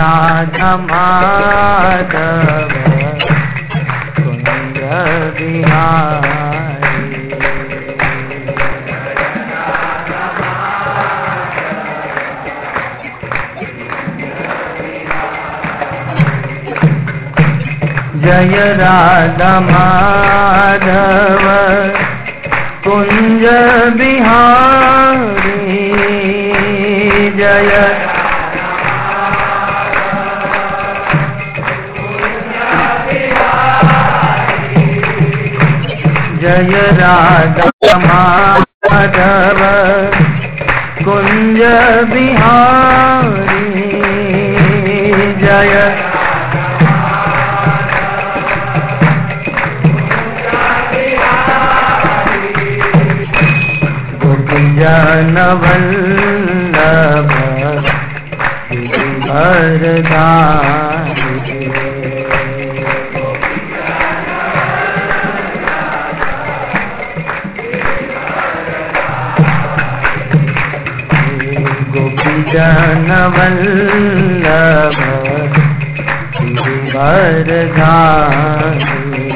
राधा माधव कुंज बिहारी। जय राधा माधव कुंज बिहारी। जय जय राधा माधव कुंज बिहारी। जय जन वल्लभ गिरिवरधारी। गोपी जन वल्लभ गिरिवरधारी।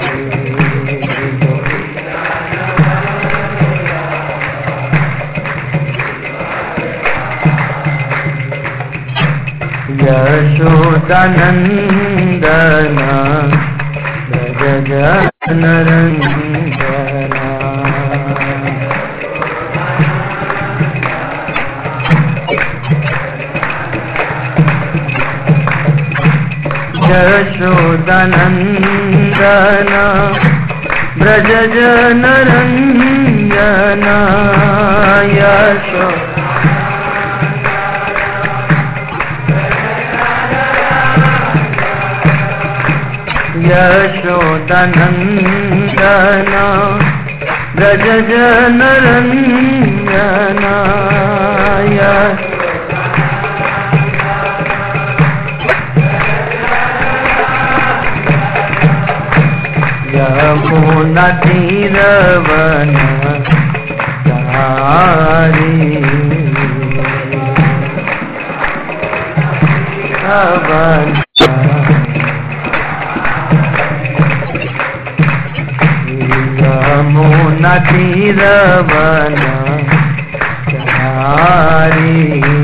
यशोदानंदन ब्रज जनरंजन। यशोदानंदन ब्रज जनरंजन। यशोदानंदन ब्रज जनरंजन। यमुना तीरवन चारी। यमुना तीरवन चारी।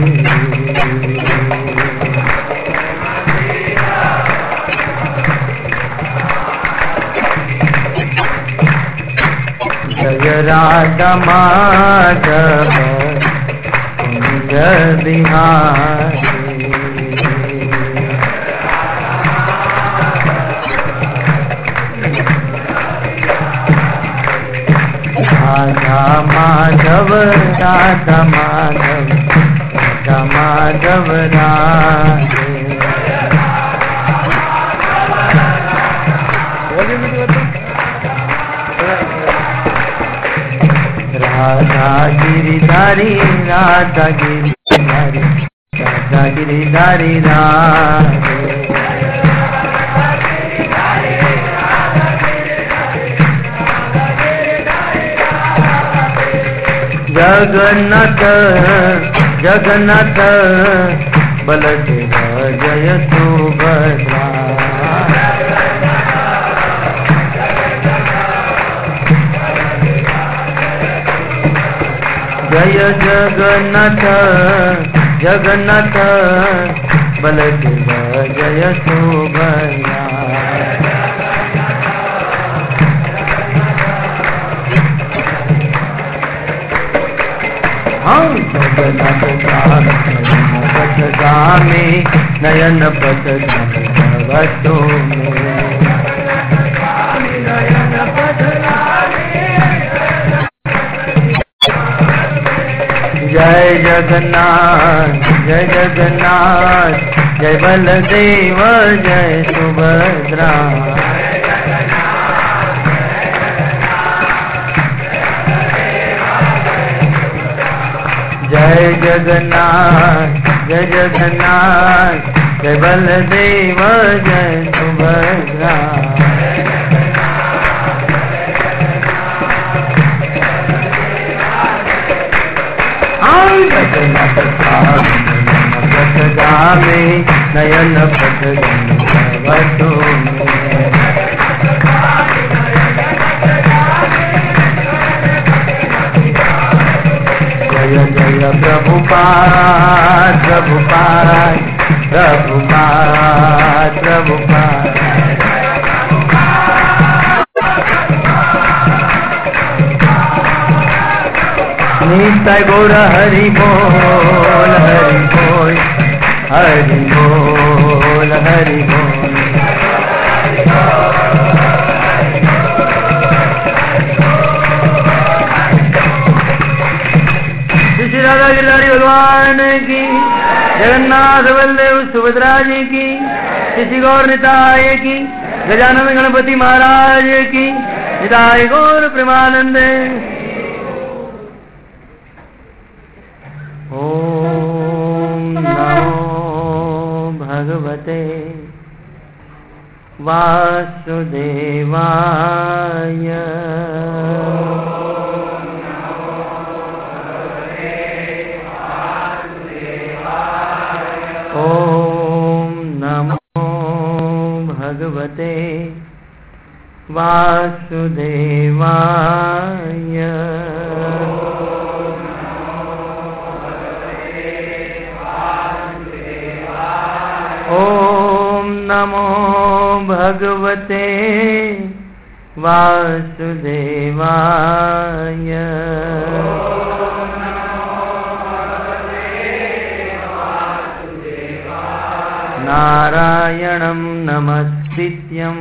जय राधा माधव कुंज बिहारी। राधा माधव राधा माधव राधा माधव राधे। राधा गिरिधारी राधा गिरिधारी राधा गिरिधारी राधे। जगन्नाथ जगन्नाथ बलदेव जय सुभद्रा। जय जगन्नाथ जगन्नाथ बलदेव जय सुभद्रा। जगन्नाथ पथगामी नयन पथगामी जय जगन्नाथ जय जगन्नाथ जय बलदेव जय सुभद्रा। जय जगन्नाथ जय जगन्नाथ जय बलदेव जय सुभद्रा। जगन्नाथ पथगामी नयन पथ वसो जय जय प्रभुपाद प्रभुपाद प्रभुपाद प्रभुपाद नित्य गौर हरि बोल हरि बोल हरि बोल हरि बोल। श्री राधा गिरिधारी भगवान की, जगन्नाथ बलदेव सुभद्रा जी की, श्री गौर निताय की, गजानन गणपति महाराज की, निताय गौर प्रेमानंद। ओम नमो भगवते वासुदेवाय। ओम नमो भगवते वासुदेवाय। ओम नमो भगवते वासुदेवाय। नारायणं नमस्कृत्यं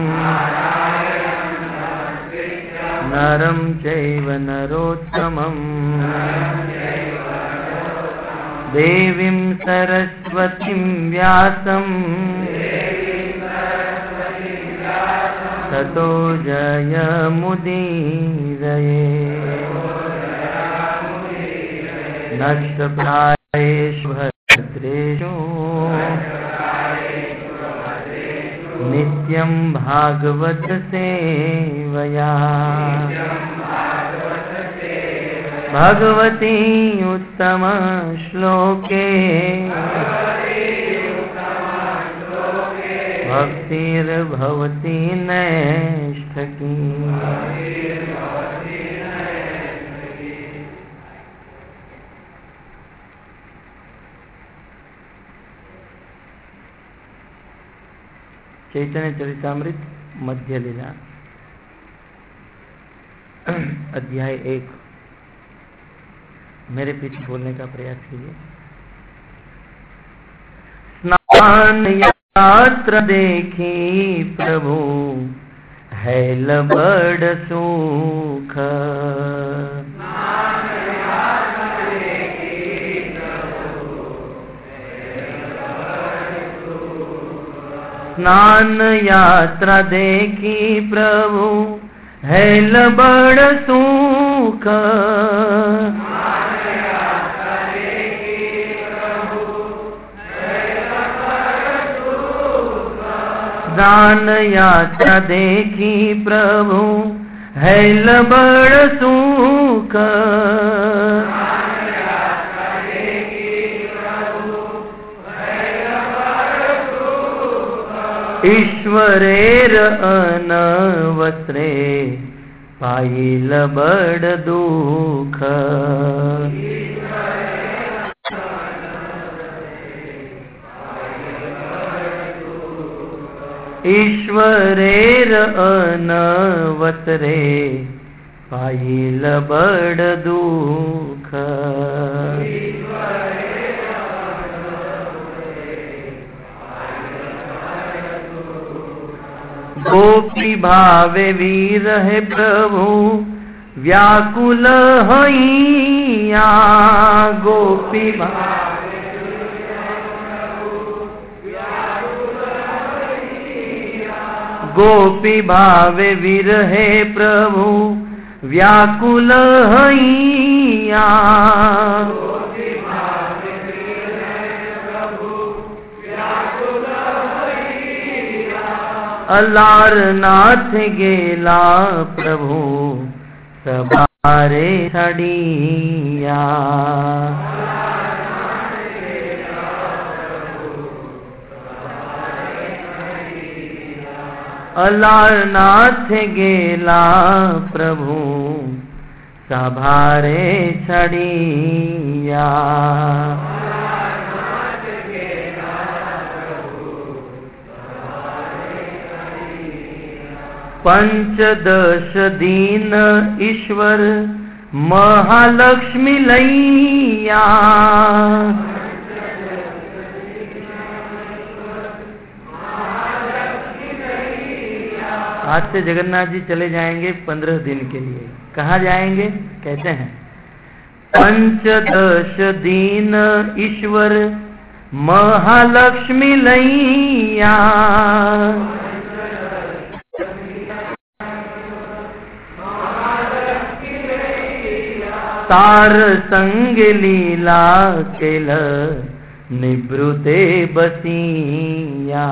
नरं चैव नरोत्तमं देवीं सरस्वतीं व्यासं ततो जयमुदीरये। नष्टप्रायेषु भद्रेषु नित्यं भागवत सेवया। भगवती उत्तम श्लोके भक्तिर्भवती नैष्ठकी। चैतन्य चरितामृत मध्य लीला अध्याय 1। मेरे पीछे बोलने का प्रयास कीजिए। स्नान यात्रा देखी प्रभु है बड़ सुख। स्नान यात्रा देखी प्रभु है बड़ सुख। स्नान यात्रा देखी प्रभु है बड़ सुख। ईश्वरेर अनवस्त्रे पाइल बड़ दुख। ईश्वरेर अनवस्त्रे पाइल बड़ दुख। गोपी भावे वीर है प्रभु व्याकुल हैया। गोपी गोपी भावे वीर है प्रभु व्याकुल हैया। अलारनाथ गेला प्रभु सबारे छड़िया। अलारनाथ गेला प्रभु सभारे छड़िया। पंचदश दीन ईश्वर महालक्ष्मी लैया। आज से जगन्नाथ जी चले जाएंगे 15 दिन के लिए। कहाँ जाएंगे? कहते हैं पंचदश दीन ईश्वर महालक्ष्मी लैया। तार संग लीला केल निवृते बसिया।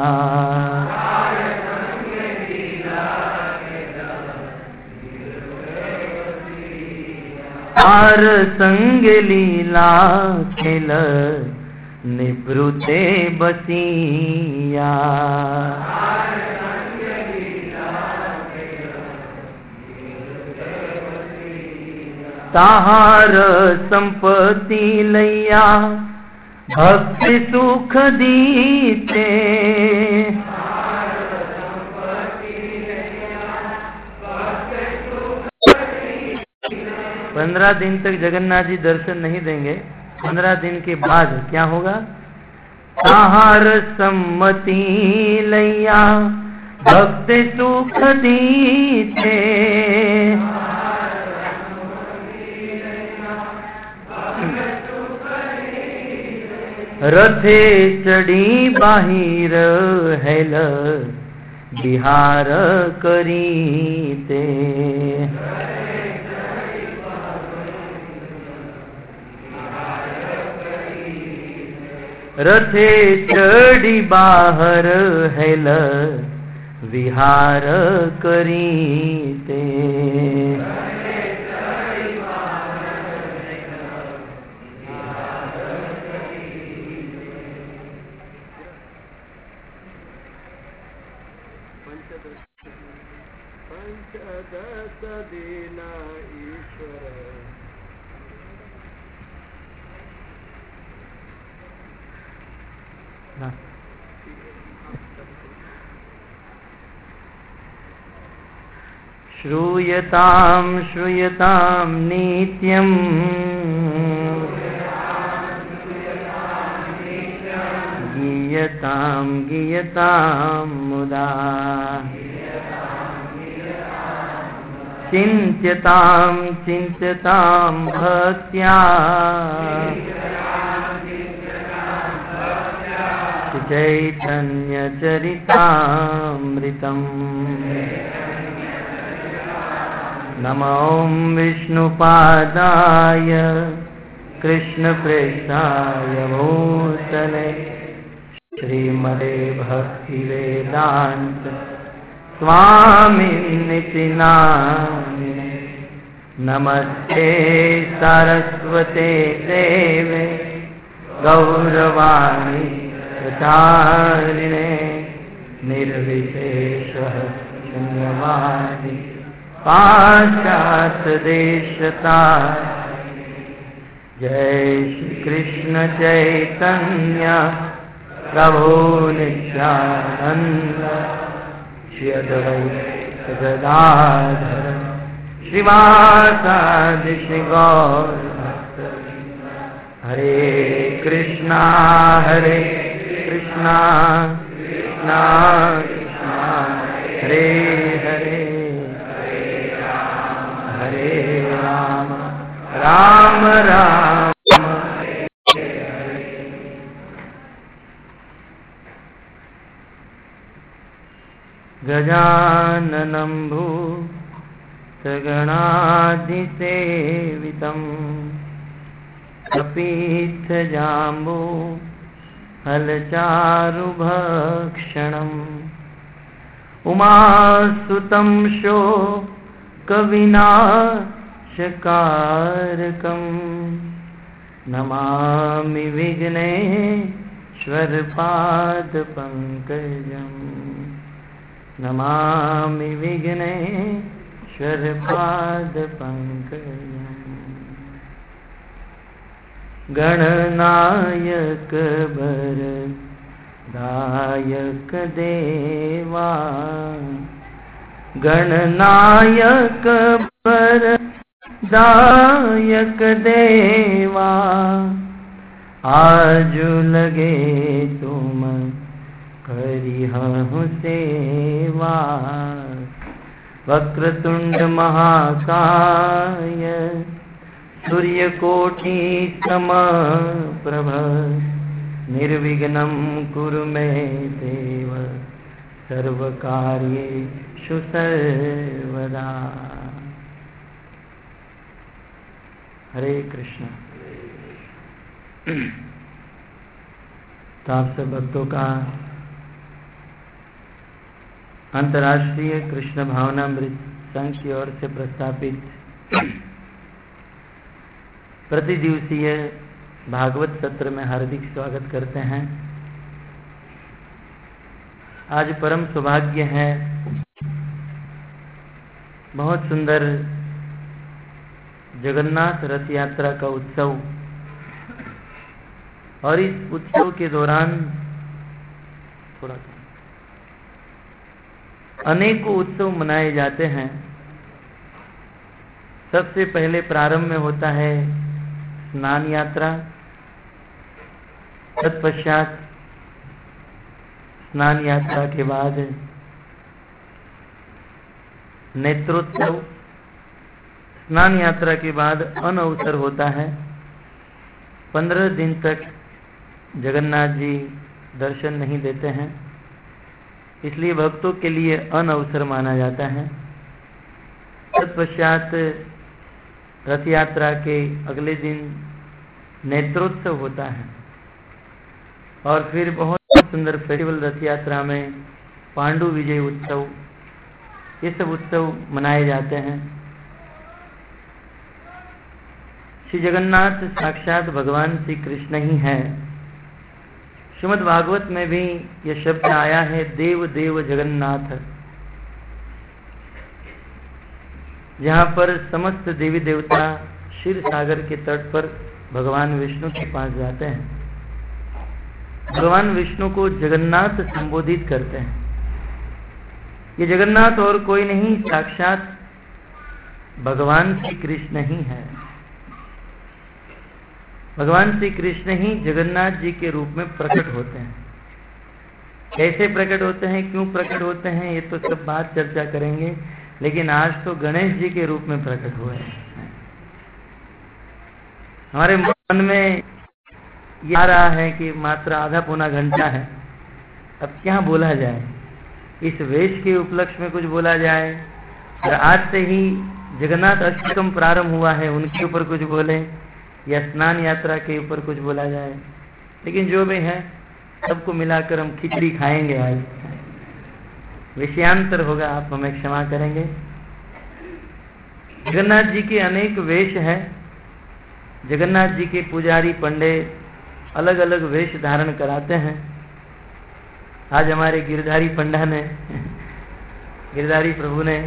तार संग लीला खेल निवृते बसिया। ताहार संपत्ति लैया भक्ति सुख दीते। 15 दिन तक जगन्नाथ जी दर्शन नहीं देंगे। 15 दिन के बाद क्या होगा? ताहार सम्मति लैया भक्ति सुख दीते। रथे चढ़ी बाहिर हेल बिहार करीते। रथे चढ़ी बाहर हेल विहार करीते। पंचदश दीन ईश्वर श्रूयतां श्रूयतां नित्यम् गीयतां गीयतां मुदा। चिन्त्यतां चिन्त्यतां भक्त्या चैतन्य चरितामृतम्। नमो विष्णुपादाय कृष्णप्रेष्ठाय भूतले श्रीमते भक्तिवेदान्त स्वामिनिति नामिने। नमस्ते सरस्वते देवे गौरवाणी प्रचारिणे निर्विशेषः शून्यवादी पाश्चात्य देशतारिणे। जय श्री कृष्ण चैतन्य प्रभु नित्यानंद श्री अद्वैत गदाधर श्रीवासादि श्री गौर भक्तवृंद। हरे कृष्णा कृष्णा कृष्णा हरे हरे हरे राम राम राम गजाननं भूतगणाधिसेवितम् कपीत्थजाम्बू फलचारुभक्षणम् उमासुतं शोकविनाशकारकम् नमामि विघ्नेश्वरपादपङ्कजम्। नमामि विघ्नेश्वर पाद पंकजम्। गणनायक वरदायक देवा, गणनायक वरदायक देवा, आजु लगे तुम करिहु सेवा। वक्रतुंड महाकाय सूर्यकोटि समप्रभ, निर्विघ्नं कुरु मे देव सर्वकार्येषु सर्वदा। हरे कृष्ण। तो आप सब भक्तों का अंतर्राष्ट्रीय कृष्ण भावनामृत संघ की ओर से प्रस्थापित प्रतिदिवसीय भागवत सत्र में हार्दिक स्वागत करते हैं। आज परम सौभाग्य है, बहुत सुंदर जगन्नाथ रथ यात्रा का उत्सव, और इस उत्सव के दौरान अनेकों उत्सव मनाए जाते हैं। सबसे पहले प्रारंभ में होता है स्नान यात्रा, तत्पश्चात स्नान यात्रा के बाद नेत्रोत्सव, स्नान यात्रा के बाद अन्न अवसर होता है। 15 दिन तक जगन्नाथ जी दर्शन नहीं देते हैं, इसलिए भक्तों के लिए अन्न अवसर माना जाता है। तत्पश्चात रथ यात्रा के अगले दिन नेत्रोत्सव होता है, और फिर बहुत सुंदर फेस्टिवल रथ यात्रा में पांडु विजय उत्सव, ये सब उत्सव मनाए जाते हैं। श्री जगन्नाथ साक्षात भगवान श्री कृष्ण ही है। श्रीमद् भागवत में भी यह शब्द आया है, देव देव जगन्नाथ, जहाँ पर समस्त देवी देवता क्षीर सागर के तट पर भगवान विष्णु के पास जाते हैं। भगवान विष्णु को जगन्नाथ संबोधित करते हैं। ये जगन्नाथ और कोई नहीं, साक्षात भगवान श्री कृष्ण ही है। भगवान श्री कृष्ण ही जगन्नाथ जी के रूप में प्रकट होते हैं। कैसे प्रकट होते हैं, क्यों प्रकट होते हैं, ये तो सब बात चर्चा करेंगे, लेकिन आज तो गणेश जी के रूप में प्रकट हुए हैं। हमारे मन में ये आ रहा है कि मात्र आधा पौना घंटा है, अब क्या बोला जाए, इस वेश के उपलक्ष्य में कुछ बोला जाए, और आज से ही जगन्नाथ अष्टकम प्रारंभ हुआ है, उनके ऊपर कुछ बोले, या स्नान यात्रा के ऊपर कुछ बोला जाए। लेकिन जो भी है सबको मिलाकर हम खिचड़ी खाएंगे। आज विषयांतर होगा, आप हमें क्षमा करेंगे। जगन्नाथ जी के अनेक वेश हैं। जगन्नाथ जी के पुजारी पंडे अलग अलग वेश धारण कराते हैं। आज हमारे गिरधारी पंडा ने, गिरधारी प्रभु ने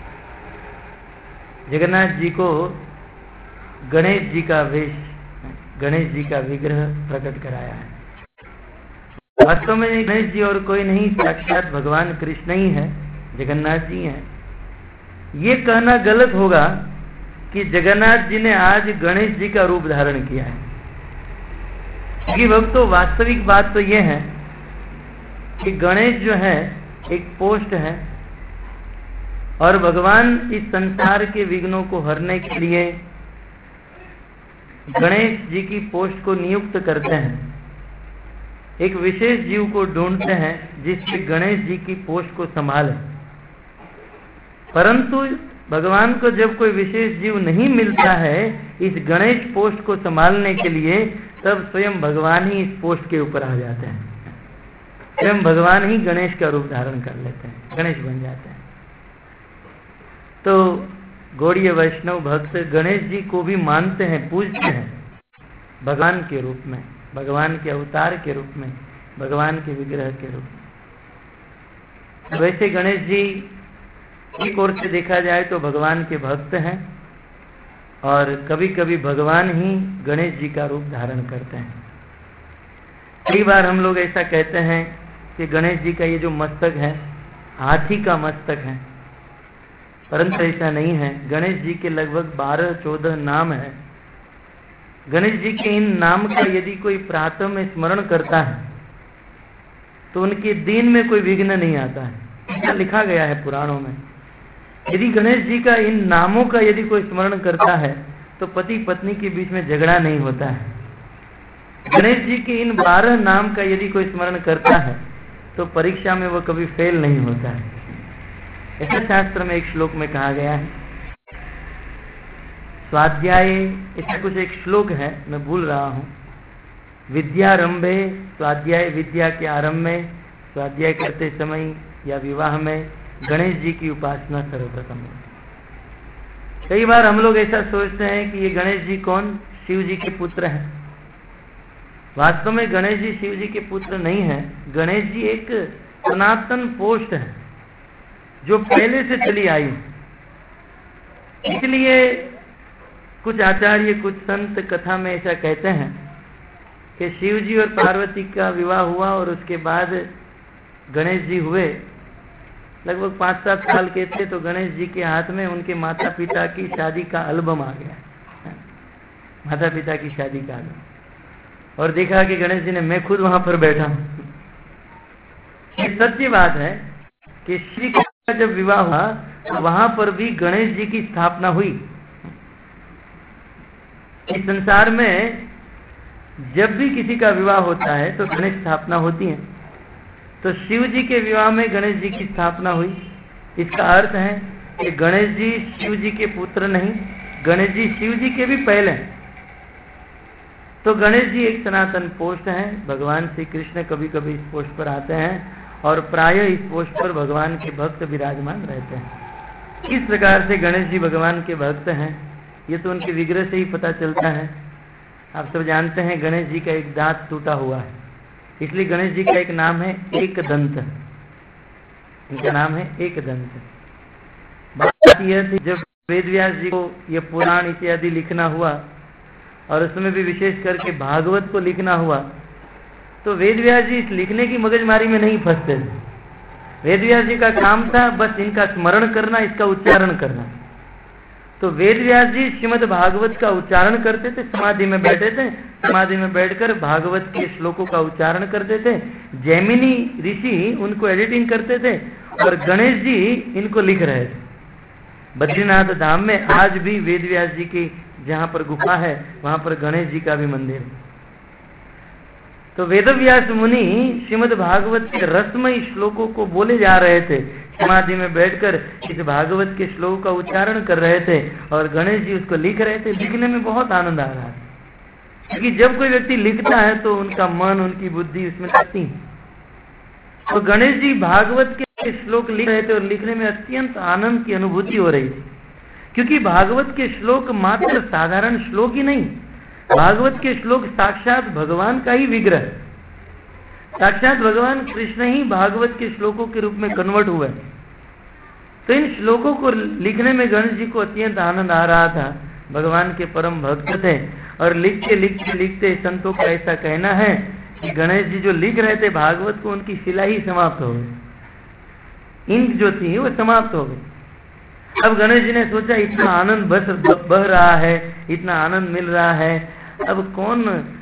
जगन्नाथ जी को गणेश जी का वेश, गणेश जी का विग्रह प्रकट कराया है। वास्तव में गणेश जी और कोई नहीं, साक्षात भगवान कृष्ण ही है, जगन्नाथ जी हैं। ये कहना गलत होगा कि जगन्नाथ जी ने आज गणेश जी का रूप धारण किया है, क्योंकि भक्तों वास्तविक बात तो ये है कि गणेश जो है एक पोस्ट है, और भगवान इस संसार के विघ्नों को हरने के लिए गणेश जी की पोस्ट को नियुक्त करते हैं। एक विशेष जीव को ढूंढते हैं जिससे गणेश जी की पोस्ट को संभाले। परंतु भगवान को जब कोई विशेष जीव नहीं मिलता है इस गणेश पोस्ट को संभालने के लिए, तब स्वयं भगवान ही इस पोस्ट के ऊपर आ जाते हैं। स्वयं भगवान ही गणेश का रूप धारण कर लेते हैं, गणेश बन जाते हैं। तो गौड़ीय वैष्णव भक्त गणेश जी को भी मानते हैं, पूजते हैं, भगवान के रूप में, भगवान के अवतार के रूप में, भगवान के विग्रह के रूप में। वैसे गणेश जी एक ओर से देखा जाए तो भगवान के भक्त हैं और कभी कभी भगवान ही गणेश जी का रूप धारण करते हैं। कई बार हम लोग ऐसा कहते हैं कि गणेश जी का ये जो मस्तक है हाथी का मस्तक है, परंतु ऐसा नहीं है। गणेश जी के लगभग 12-14 नाम है। गणेश जी के इन नाम का यदि कोई प्रातः में स्मरण करता है तो उनके दिन में कोई विघ्न नहीं आता है, ऐसा लिखा गया है पुराणों में। यदि गणेश जी का इन नामों का यदि कोई स्मरण करता है तो पति पत्नी के बीच में झगड़ा नहीं होता है। गणेश जी के इन 12 नाम का यदि कोई स्मरण करता है तो परीक्षा में वो कभी फेल नहीं होता है। ऐसा शास्त्र में एक श्लोक में कहा गया है। स्वाध्याय ऐसा कुछ एक श्लोक है, मैं भूल रहा हूँ। विद्यारंभे, स्वाध्याय विद्या के आरंभ में, स्वाध्याय करते समय या विवाह में गणेश जी की उपासना सर्वप्रथम है। कई बार हम लोग ऐसा सोचते हैं कि ये गणेश जी कौन, शिव जी के पुत्र हैं। वास्तव में गणेश जी शिव जी के पुत्र नहीं है। गणेश जी एक सनातन पोस्ट है जो पहले से चली आई। इसलिए कुछ आचार्य, कुछ संत कथा में ऐसा कहते हैं कि शिव जी और पार्वती का विवाह हुआ और उसके बाद गणेश जी हुए। लगभग 5-7 साल के थे तो गणेश जी के हाथ में उनके माता पिता की शादी का एल्बम आ गया, माता पिता की शादी का एल्बम, और देखा कि गणेश जी ने, मैं खुद वहां पर बैठा हूं। ये सच्ची बात है कि श्री का जब विवाह हुआ तो वहां पर भी गणेश जी की स्थापना हुई। इस संसार में जब भी किसी का विवाह होता है तो गणेश स्थापना होती है। तो शिव जी के विवाह में गणेश जी की स्थापना हुई। इसका अर्थ है कि गणेश जी शिव जी के पुत्र नहीं, गणेश जी शिव जी के भी पहले हैं। तो गणेश जी एक सनातन पोस्ट है। भगवान श्री कृष्ण कभी कभी इस पोस्ट पर आते हैं और प्रायः इस पोस्ट पर भगवान के भक्त विराजमान रहते हैं। किस प्रकार से गणेश जी भगवान के भक्त हैं ये तो उनके विग्रह से ही पता चलता है। आप सब जानते हैं गणेश जी का एक दांत टूटा हुआ है, इसलिए गणेश जी का एक नाम है एक दंत। इनका नाम है एक दंत। बात यह थी जब वेदव्यास जी को ये पुराण इत्यादि लिखना हुआ और उसमें भी विशेष करके भागवत को लिखना हुआ तो वेदव्यास जी इस लिखने की मगजमारी में नहीं फंसते थे। वेदव्यास जी का काम था बस इनका स्मरण करना, इसका उच्चारण करना। तो वेदव्यास जी श्रीमद् भागवत का उच्चारण करते थे, समाधि में बैठे थे, समाधि में बैठकर भागवत के श्लोकों का उच्चारण करते थे। जैमिनी ऋषि उनको एडिटिंग करते थे और गणेश जी इनको लिख रहे थे। बद्रीनाथ धाम में आज भी वेदव्यास जी की जहाँ पर गुफा है वहां पर गणेश जी का भी मंदिर है। तो वेदव्यास मुनि श्रीमद् भागवत के रसमय श्लोकों को बोले जा रहे थे, समाधि में बैठकर इस भागवत के श्लोक का उच्चारण कर रहे थे और गणेश जी उसको लिख रहे थे। लिखने में बहुत आनंद आ रहा है, क्योंकि जब कोई व्यक्ति लिखता है तो उनका मन, उनकी बुद्धि उसमें लगती है। तो गणेश जी भागवत के श्लोक लिख रहे थे और लिखने में अत्यंत आनंद की अनुभूति हो रही थी, क्योंकि भागवत के श्लोक मात्र साधारण श्लोक ही नहीं, भागवत के श्लोक साक्षात भगवान का ही विग्रह। साक्षात भगवान कृष्ण ही भागवत के श्लोकों के रूप में कन्वर्ट हुए। तो इन श्लोकों को लिखने में गणेश जी को अत्यंत आनंद आ रहा था। भगवान के परम भक्त थे और लिखते लिखते लिखते संतों का ऐसा कहना है कि गणेश जी जो लिख रहे थे भागवत को, उनकी शिला ही समाप्त हो गई, इंक जो थी वो समाप्त हो गई। अब गणेश जी ने सोचा इतना आनंद बह रहा है, इतना आनंद मिल रहा है, अब कौन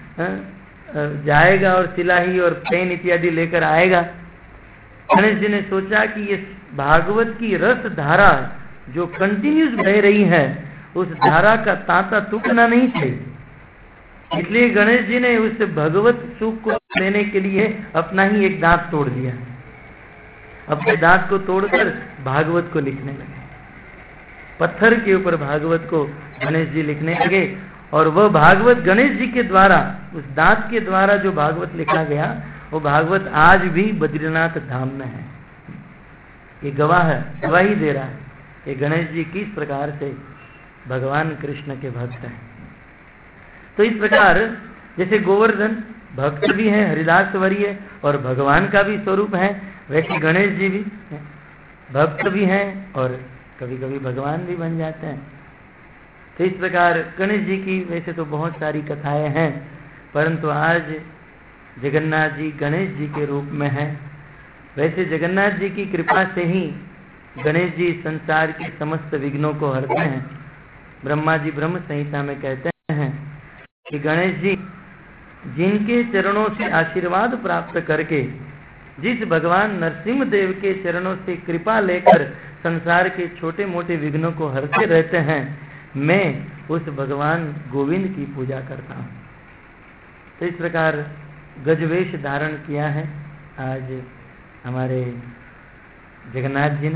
जाएगा और सिलाही और पेन इत्यादि लेकर आएगा। गणेश जी ने सोचा कि ये भागवत की रस धारा जो कंटिन्यूस बह रही है उस धारा का तांता टूटना नहीं चाहिए। इसलिए गणेश जी ने उस भगवत सुख को लेने के लिए अपना ही एक दांत तोड़ दिया। अपने दांत को तोड़कर भागवत को लिखने लगे। पत्थर के ऊपर भागवत को गणेश जी लिखने लगे और वह भागवत गणेश जी के द्वारा, उस दांत के द्वारा जो भागवत लिखा गया वो भागवत आज भी बद्रीनाथ धाम में है। ये गवाह है, गवाही दे रहा है ये गणेश जी किस प्रकार से भगवान कृष्ण के भक्त हैं। तो इस प्रकार जैसे गोवर्धन भक्त भी है, हरिदास वरीय और भगवान का भी स्वरूप है, वैसे गणेश जी भी भक्त भी हैं और कभी कभी भगवान भी बन जाते हैं। तो इस प्रकार गणेश जी की वैसे तो बहुत सारी कथाएं हैं, परंतु आज जगन्नाथ जी गणेश जी के रूप में हैं। वैसे जगन्नाथ जी की कृपा से ही गणेश जी संसार के समस्त विघ्नों को हरते हैं। ब्रह्मा जी ब्रह्म संहिता में कहते हैं कि गणेश जी जिनके चरणों से आशीर्वाद प्राप्त करके, जिस भगवान नरसिंह देव के चरणों से कृपा लेकर संसार के छोटे मोटे विघ्नों को हरते रहते हैं, मैं उस भगवान गोविंद की पूजा करता हूँ। तो इस प्रकार गजवेश धारण किया है आज हमारे जगन्नाथ जी ने।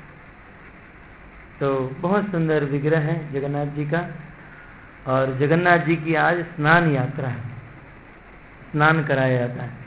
तो बहुत सुंदर विग्रह है जगन्नाथ जी का, और जगन्नाथ जी की आज स्नान यात्रा है, स्नान कराया जाता है।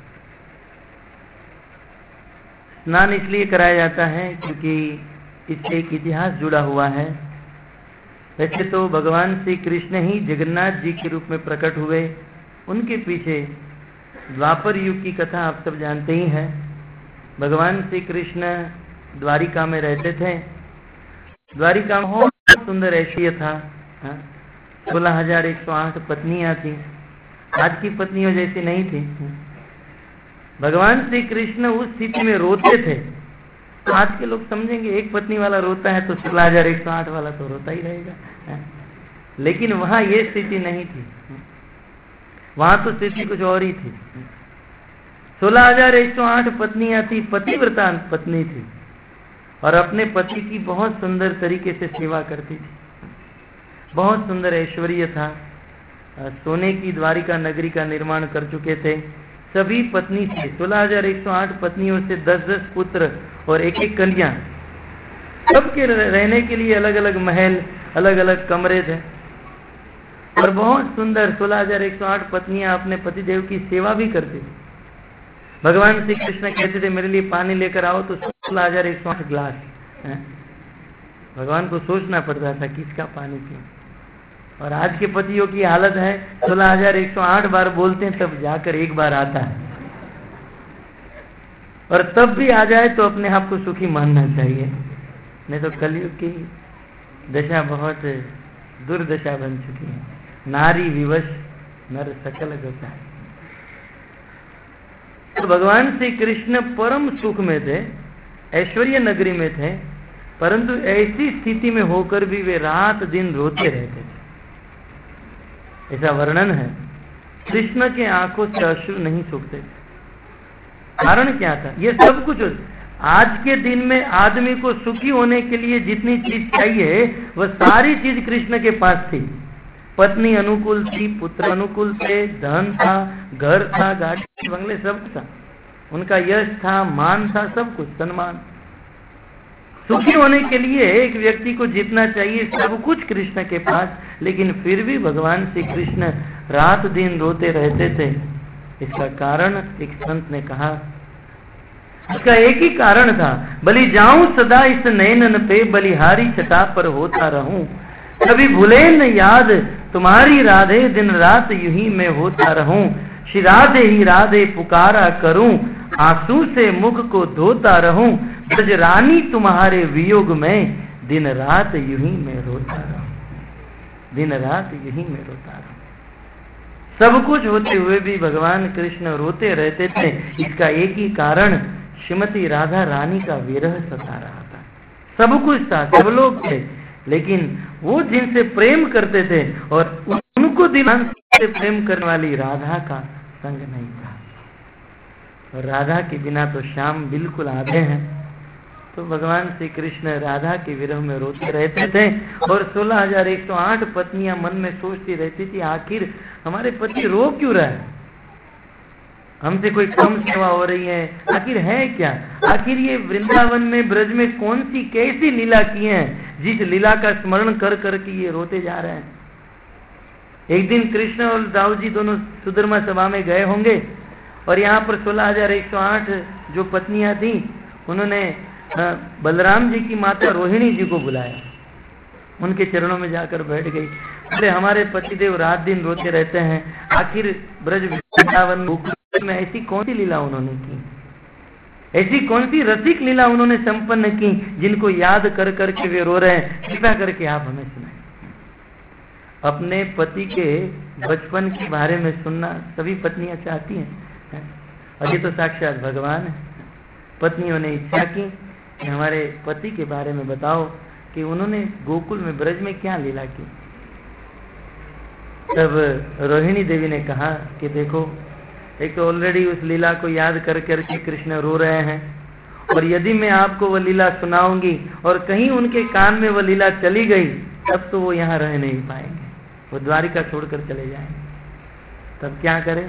स्नान इसलिए कराया जाता है क्योंकि इससे एक इतिहास जुड़ा हुआ है। वैसे तो भगवान श्री कृष्ण ही जगन्नाथ जी के रूप में प्रकट हुए, उनके पीछे द्वापर युग की कथा आप सब जानते ही हैं। भगवान श्री कृष्ण द्वारिका में रहते थे। द्वारिका में बहुत सुंदर ऐश्वर्य था, 16,108 पत्नियां थी, आज की पत्नियों जैसी नहीं थी। भगवान श्री कृष्ण उस स्थिति में रोते थे। तो आज के लोग समझेंगे एक पत्नी वाला रोता है तो 16,108 वाला तो रोता ही रहेगा, लेकिन वहां ये स्थिति नहीं थी, वहां तो स्थिति कुछ और ही थी। 16,108 पत्नियां थी, पतिव्रता पत्नी थी और अपने पति की बहुत सुंदर तरीके से सेवा करती थी। बहुत सुंदर ऐश्वर्य था। सोने की द्वारिका नगरी का निर्माण कर चुके थे। सभी पत्नी से 16,108 पत्नियों से 10-10 पुत्र और एक कन्या, सबके रहने के लिए अलग अलग महल, अलग अलग कमरे थे। और बहुत सुंदर 16,108 पत्नियां अपने पतिदेव की सेवा भी करती थी। भगवान श्री कृष्ण कहते थे मेरे लिए पानी लेकर आओ तो 16,108 ग्लास। भगवान को सोचना पड़ता था किसका पानी पिए। और आज के पतियों की हालत है 16,108 बार बोलते हैं तब जाकर एक बार आता है, और तब भी आ जाए तो अपने आप को सुखी मानना चाहिए, नहीं तो कलयुग की दशा बहुत दुर्दशा बन चुकी है। नारी विवश नर सकल गता। तो भगवान श्री कृष्ण परम सुख में थे, ऐश्वर्य नगरी में थे, परंतु ऐसी स्थिति में होकर भी वे रात दिन रोते रहते थे, ऐसा वर्णन है। कृष्ण के आंखों से अश्रु नहीं सूखते। कारण क्या था? ये सब कुछ आज के दिन में आदमी को सुखी होने के लिए जितनी चीज चाहिए वह सारी चीज कृष्ण के पास थी। पत्नी अनुकूल थी, पुत्र अनुकूल थे, धन था, घर था, गाड़ी बंगले सब था, उनका यश था, मान था, सब कुछ, सम्मान। सुखी होने के लिए एक व्यक्ति को जितना चाहिए सब कुछ कृष्ण के पास, लेकिन फिर भी भगवान श्री कृष्ण रात दिन रोते रहते थे। इसका कारण एक संत ने कहा, इसका एक ही कारण था, बलि जाऊं सदा इस नैनन पे, बलिहारी छटा पर होता रहूं, कभी भूले न याद तुम्हारी राधे, दिन रात यूं ही मैं होता रहूं, श्री राधे ही राधे पुकारा करूं, आंसू से मुख को धोता रहूं, ब्रज रानी तुम्हारे वियोग में, दिन रात यूं ही मैं रोता रहूं, दिन रात यूं ही मैं रोता रहूं। सब कुछ होते हुए भी भगवान कृष्ण रोते रहते थे। इसका एक ही कारण, श्रीमती राधा रानी का विरह सता रहा था। सब कुछ था, सब लोग थे, लेकिन वो जिनसे प्रेम करते थे और उनको दिल से प्रेम करने वाली राधा का संग नहीं था। और राधा के बिना तो श्याम बिल्कुल आधे हैं। तो भगवान श्री कृष्ण राधा के विरह में रोते रहते थे। और 16,108 पत्नियां मन में सोचती रहती थी, आखिर हमारे पति रो क्यों रहा है, हमसे कोई कम सेवा हो रही है, आखिर है क्या? आखिर ये वृंदावन में ब्रज में कौन सी कैसी लीला की है जिस लीला का स्मरण कर करके ये रोते जा रहे हैं? एक दिन कृष्ण और दाऊ जी दोनों सुधर्मा सभा में गए होंगे और यहाँ पर 16,108 जो पत्नियां थी उन्होंने बलराम जी की माता रोहिणी जी को बुलाया, उनके चरणों में जाकर बैठ गई। अरे हमारे पतिदेव रात दिन रोते रहते हैं, आखिर ब्रज वृंदावन गोकुल में ऐसी कौन सी लीला उन्होंने की, ऐसी कौन सी रसिक लीला उन्होंने संपन्न की जिनको याद कर करके वे रो रहे हैं? कृपया करके आप हमें सुनाएं। अपने पति के बचपन के बारे में सुनना सभी पत्नियां चाहती हैं, और ये तो साक्षात भगवान है। पत्नियों ने इच्छा की कि हमारे पति के बारे में बताओ कि उन्होंने गोकुल में ब्रज में क्या लीला की। तब रोहिणी देवी ने कहा कि देखो, एक तो ऑलरेडी उस लीला को याद कर करके कृष्ण रो रहे हैं, और यदि मैं आपको वह लीला सुनाऊंगी और कहीं उनके कान में वह लीला चली गई तब तो वो यहाँ रह नहीं पाएंगे, वो द्वारिका छोड़कर चले जाएंगे। तब क्या करें?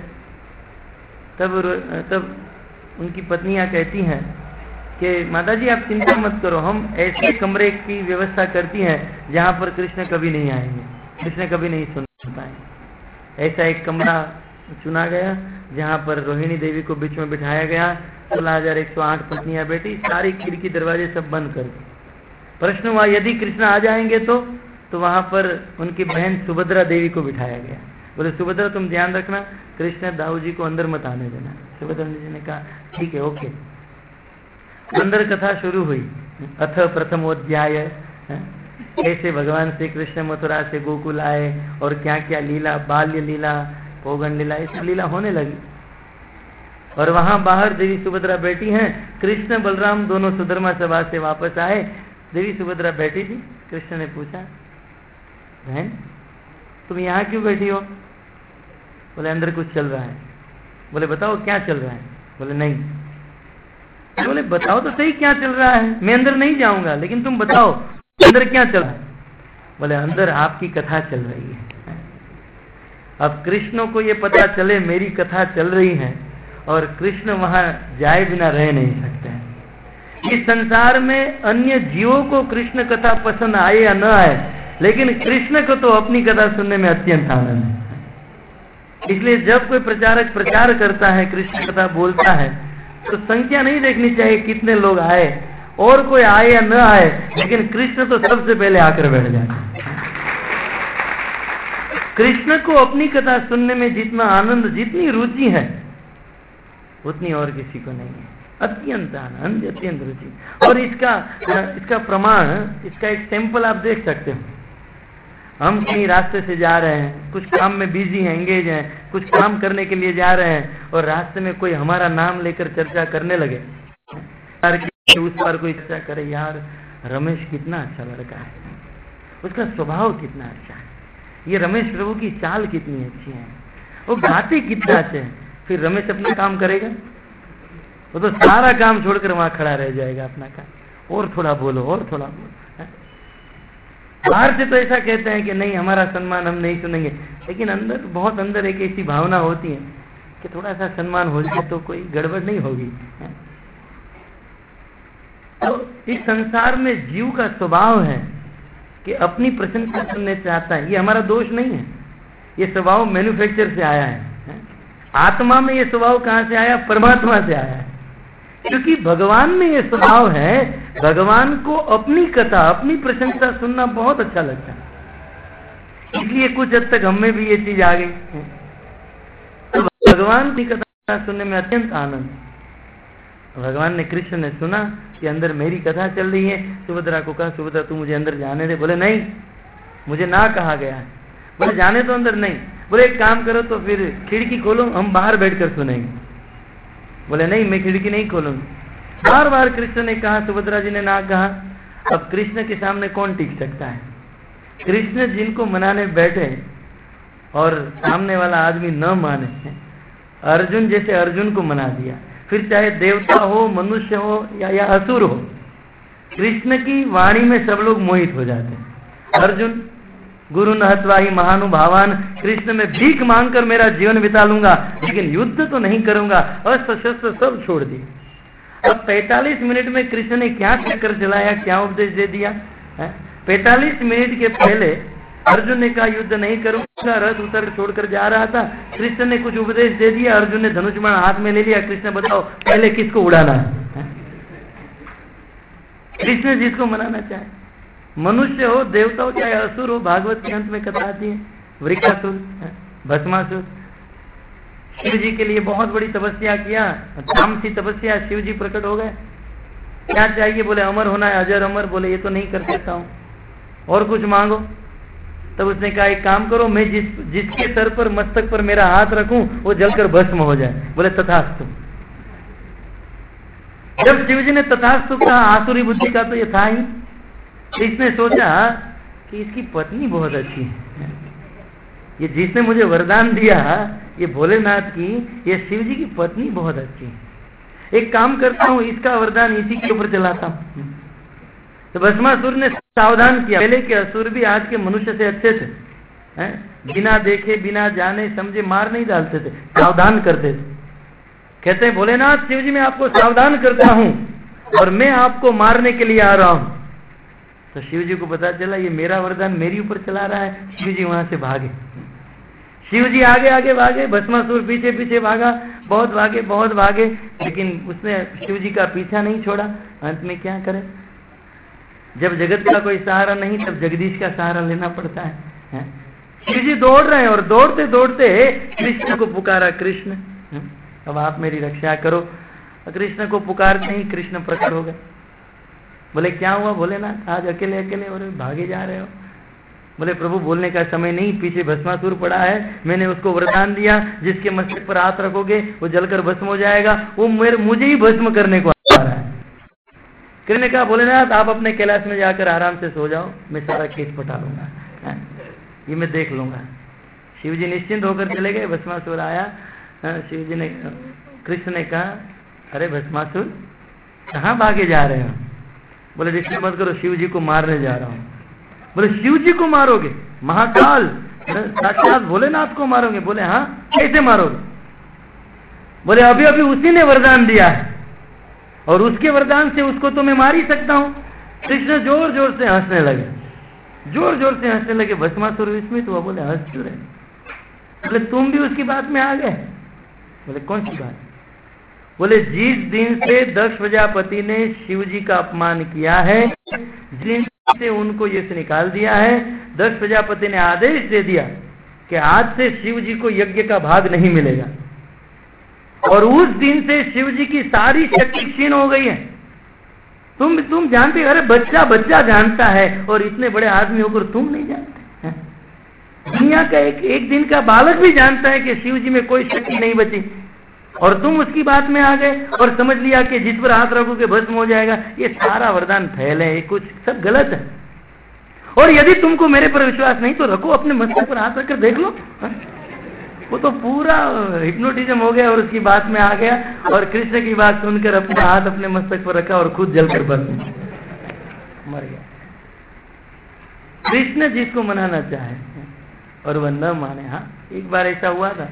तब उनकी पत्नियां कहती हैं कि माता जी आप चिंता मत करो, हम ऐसे कमरे की व्यवस्था करती हैं जहाँ पर कृष्ण कभी नहीं आएंगे, कृष्ण कभी नहीं सुन पाएंगे। ऐसा एक कमरा चुना गया जहाँ पर रोहिणी देवी को बीच में बिठाया गया। 16,108 पत्नियां बैठी, सारी खिड़की दरवाजे सब बंद कर। प्रश्न हुआ यदि कृष्ण आ जाएंगे तो वहां पर उनकी बहन सुभद्रा देवी को बिठाया गया। बोले सुभद्रा तुम ध्यान रखना, कृष्ण दाऊ जी को अंदर मत आने देना। सुभद्रा जी ने कहा ठीक है, ओके। अंदर कथा शुरू हुई। अथ प्रथमोध्याय, कैसे भगवान श्री कृष्ण मथुरा से गोकुल आए और क्या क्या लीला, बाल्य लीला, पौगंड लीला, ये सब लीला होने लगी। और वहां बाहर देवी सुभद्रा बैठी हैं। कृष्ण बलराम दोनों सुधर्मा सभा से वापस आए। देवी सुभद्रा बैठी थी। कृष्ण ने पूछा बहन तुम यहाँ क्यों बैठी हो? बोले अंदर कुछ चल रहा है। बोले बताओ क्या चल रहा है? बोले नहीं। बोले बताओ तो सही क्या चल रहा है, मैं अंदर नहीं जाऊंगा, लेकिन तुम बताओ अंदर क्या चल रहा है? बोले अंदर आपकी कथा चल रही है। अब कृष्ण को ये पता चले मेरी कथा चल रही है और कृष्ण वहां जाए बिना रह नहीं सकते हैं। इस संसार में अन्य जीवों को कृष्ण कथा पसंद आए या न आए, लेकिन कृष्ण को तो अपनी कथा सुनने में अत्यंत आनंद है। इसलिए जब कोई प्रचारक प्रचार करता है, कृष्ण कथा बोलता है, तो संख्या नहीं देखनी चाहिए कितने लोग आए, और कोई आए या न आए, लेकिन कृष्ण तो सबसे पहले आकर बैठ जाते हैं। कृष्ण को अपनी कथा सुनने में जितना आनंद, जितनी रुचि है, उतनी और किसी को नहीं है। अत्यंत आनंद, अत्यंत रुचि। और इसका प्रमाण, इसका एक सैंपल आप देख सकते हो। हम कहीं रास्ते से जा रहे हैं, कुछ काम में बिजी हैं, एंगेज हैं, कुछ काम करने के लिए जा रहे हैं, और रास्ते में कोई हमारा नाम लेकर चर्चा करने लगे, उस पर कोई चर्चा करे, यार रमेश कितना अच्छा लड़का है, उसका स्वभाव कितना अच्छा है, ये रमेश प्रभु की चाल कितनी अच्छी है, वो गाते कितना अच्छे हैं। फिर रमेश अपना काम करेगा? वो तो सारा काम छोड़कर वहां खड़ा रह जाएगा अपना काम। और थोड़ा बोलो, और थोड़ा बोलो। बाहर से तो ऐसा कहते हैं कि नहीं हमारा सम्मान हम नहीं सुनेंगे, लेकिन अंदर, बहुत अंदर एक ऐसी भावना होती है कि थोड़ा सा सम्मान हो जाए तो कोई गड़बड़ नहीं होगी। तो इस संसार में जीव का स्वभाव है कि अपनी प्रशंसा सुनने चाहता है। ये हमारा दोष नहीं है, ये स्वभाव मैन्युफैक्चर से आया है। आत्मा में ये स्वभाव कहां से आया? परमात्मा से आया है। क्योंकि भगवान में ये स्वभाव है, भगवान को अपनी कथा, अपनी प्रशंसा सुनना बहुत अच्छा लगता है। इसलिए कुछ हद तक हमें भी ये चीज आ गई। तो भगवान की कथा सुनने में अत्यंत आनंद। भगवान ने, कृष्ण ने सुना कि अंदर मेरी कथा चल रही है। सुभद्रा को कहा सुभद्रा तू मुझे अंदर जाने दे। बोले नहीं, मुझे ना कहा गया है। बोले जाने तो अंदर नहीं। बोले एक काम करो तो फिर खिड़की खोलो, हम बाहर बैठकर सुनेंगे। बोले नहीं, मैं खिड़की नहीं खोलूंगी। बार बार कृष्ण ने कहा, सुभद्रा जी ने ना कहा। अब कृष्ण के सामने कौन टिक सकता है? कृष्ण जिनको मनाने बैठे और सामने वाला आदमी न माने, अर्जुन जैसे अर्जुन को मना दिया, फिर चाहे देवता हो, मनुष्य हो या असुर हो, कृष्ण की वाणी में सब लोग मोहित हो जाते हैं। अर्जुन गुरु नहत्वा ही महानुभावान, कृष्ण में भीख मांगकर मेरा जीवन बिता लूंगा, लेकिन युद्ध तो नहीं करूंगा। अस्त्र शस्त्र सब छोड़ दिए। अब 45 मिनट में कृष्ण ने क्या चक्कर चलाया, क्या उपदेश दे दिया? 45 मिनट के पहले अर्जुन ने कहा युद्ध नहीं करूंगा, रथ उतर छोड़कर जा रहा था। कृष्ण ने कुछ उपदेश दे दिया, अर्जुन ने धनुष बाण हाथ में ले लिया। कृष्ण बताओ पहले किसको उड़ाना है? कृष्ण जिसको मनाना चाहे, मनुष्य हो, देवता हो, चाहे असुर हो। भागवत के अंत में कथा आती है, वृकासुर, भस्मासुर, शिव जी के लिए बहुत बड़ी तपस्या किया, तामसी तपस्या, शिव जी प्रकट हो गए। क्या चाहिए? बोले अमर होना है, अजर अमर। बोले ये तो नहीं कर सकता हूँ, और कुछ मांगो। तब उसने कहा एक काम करो, मैं जिसके सर पर मस्तक पर मेरा हाथ रखूं वो जलकर भस्म हो जाए। बोले तथास्तु। जब शिव जी ने तथास्तु कहा, आसुरी बुद्धि का तो ये था ही, तो इसने सोचा कि इसकी पत्नी बहुत अच्छी है, ये जिसने मुझे वरदान दिया ये भोलेनाथ की, ये शिव जी की पत्नी बहुत अच्छी है। एक काम करता हूँ, इसका वरदान इसी के ऊपर चलाता हूँ। तो भस्मासुर ने सावधान किया। पहले के असुर भी आज के मनुष्य से अच्छे थे, बिना देखे बिना जाने समझे मार नहीं डालते थे, सावधान करते थे। कहते हैं भोलेनाथ शिव जी मैं आपको सावधान करता हूँ और मैं आपको मारने के लिए आ रहा हूँ। तो शिव जी को पता चला ये मेरा वरदान मेरी ऊपर चला रहा है। शिव जी वहां से भागे। शिव जी आगे आगे भागे, भस्मासुर पीछे पीछे भागा, बहुत भागे, लेकिन उसने शिव जी का पीछा नहीं छोड़ा। अंत में क्या करे, जब जगत का कोई सहारा नहीं तब जगदीश का सहारा लेना पड़ता है। शिव जी दौड़ रहे हैं और दौड़ते दौड़ते कृष्ण को पुकारा, कृष्ण अब आप मेरी रक्षा करो। कृष्ण को पुकारते ही कृष्ण प्रकट हो गए। बोले क्या हुआ भोलेनाथ, आज अकेले अकेले और भागे जा रहे हो? बोले प्रभु बोलने का समय नहीं, पीछे भस्मासुर पड़ा है, मैंने उसको वरदान दिया जिसके मस्तक पर हाथ रखोगे वो जलकर भस्म हो जाएगा, वो मुझे ही भस्म करने को आ रहा है। कृष्ण ने कहा भोलेनाथ आप अपने कैलाश में जाकर आराम से सो जाओ, मैं सारा केस पटा लूंगा, ये मैं देख लूंगा। शिव जी निश्चिंत होकर चले गए। भस्मासुर आया, शिव जी ने, कृष्ण ने कहा अरे भस्मासुर कहाँ भागे जा रहे हो? बोले डिस्टर्ब मत करो, शिव जी को मारने जा रहा हूँ। बोले शिव जी को मारोगे? महाकाल साक्षात भोलेनाथ को मारोगे? बोले हाँ, कैसे मारोगे? बोले अभी अभी उसी ने वरदान दिया है और उसके वरदान से उसको तो मैं मार ही सकता हूँ। कृष्ण जोर जोर से हंसने लगे, जोर जोर से हंसने लगे। भस्मासुर विस्मित हुआ, बोले हंस क्यों रहे? बोले तुम भी उसकी बात में आ गए? बोले कौन सी बात? बोले जिस दिन से दक्ष प्रजापति ने शिव जी का अपमान किया है, जिस दिन से उनको ये से निकाल दिया है, दक्ष प्रजापति ने आदेश दे दिया कि आज से शिव जी को यज्ञ का भाग नहीं मिलेगा, और उस दिन से शिव जी की सारी शक्ति क्षीण हो गई है। तुम जानते, अरे बच्चा जानता है, और इतने बड़े आदमी होकर तुम नहीं जानते? दुनिया का एक दिन का बालक भी जानता है कि शिव जी में कोई शक्ति नहीं बची, और तुम उसकी बात में आ गए और समझ लिया कि जिस पर हाथ रखोगे भस्म हो जाएगा। ये सारा वरदान फैल है, ये कुछ सब गलत है। और यदि तुमको मेरे पर विश्वास नहीं तो रखो, अपने मस्तक पर हाथ रखकर देख लो। वो तो पूरा हिप्नोटिज्म हो गया और उसकी बात में आ गया, और कृष्ण की बात सुनकर अपना हाथ अपने मस्तक पर रखा और खुद जलकर भस्म मर गया। कृष्ण जिसको मनाना चाहे और वह न माने। हाँ, एक बार ऐसा हुआ था,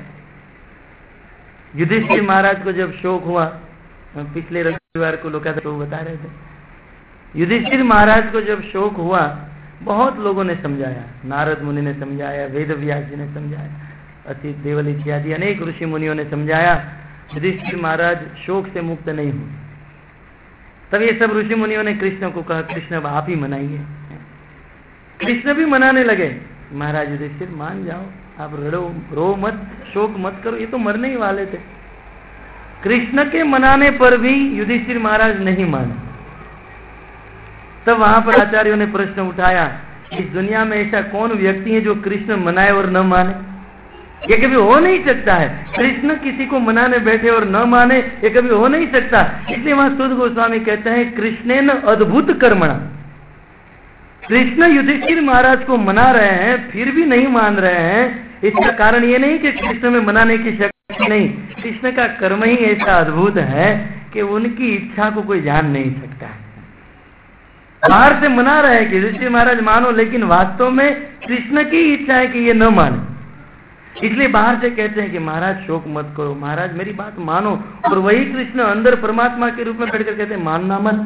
युधिष्ठिर महाराज को जब शोक हुआ, पिछले रविवार को लोग बता रहे थे, युधिष्ठिर महाराज को जब शोक हुआ बहुत लोगों ने समझाया, नारद मुनि ने समझाया, वेद व्यास जी ने समझाया, असित देवल इत्यादि अनेक ऋषि मुनियों ने समझाया, युधिष्ठिर महाराज शोक से मुक्त नहीं हुए। तब ये सब ऋषि मुनियों ने कृष्ण को कहा कृष्ण अब आप ही मनाइए। कृष्ण भी मनाने लगे, महाराज युधिष्ठिर मान जाओ, आप रो मत, शोक मत करो, ये तो मरने ही वाले थे। कृष्ण के मनाने पर भी युधिष्ठिर महाराज नहीं माने। तब वहां पर आचार्यों ने प्रश्न उठाया, इस दुनिया में ऐसा कौन व्यक्ति है जो कृष्ण मनाए और न माने? ये कभी हो नहीं सकता है। कृष्ण किसी को मनाने बैठे और न माने, ये कभी हो नहीं सकता। इसलिए वहां सुध गोस्वामी कहते हैं कृष्णेन अद्भुत कर्मणा। कृष्ण युधिष्ठिर महाराज को मना रहे हैं फिर भी नहीं मान रहे हैं, इसका कारण ये नहीं कि कृष्ण में मनाने की शक्ति नहीं, कृष्ण का कर्म ही ऐसा अद्भुत है कि उनकी इच्छा को कोई जान नहीं सकता है। बाहर से मना रहे हैं कि युधिष्ठिर महाराज मानो, लेकिन वास्तव में कृष्ण की इच्छा है कि ये न माने। इसलिए बाहर से कहते हैं कि महाराज शोक मत करो, महाराज मेरी बात मानो, और वही कृष्ण अंदर परमात्मा के रूप में बैठकर कहते हैं मानना मत।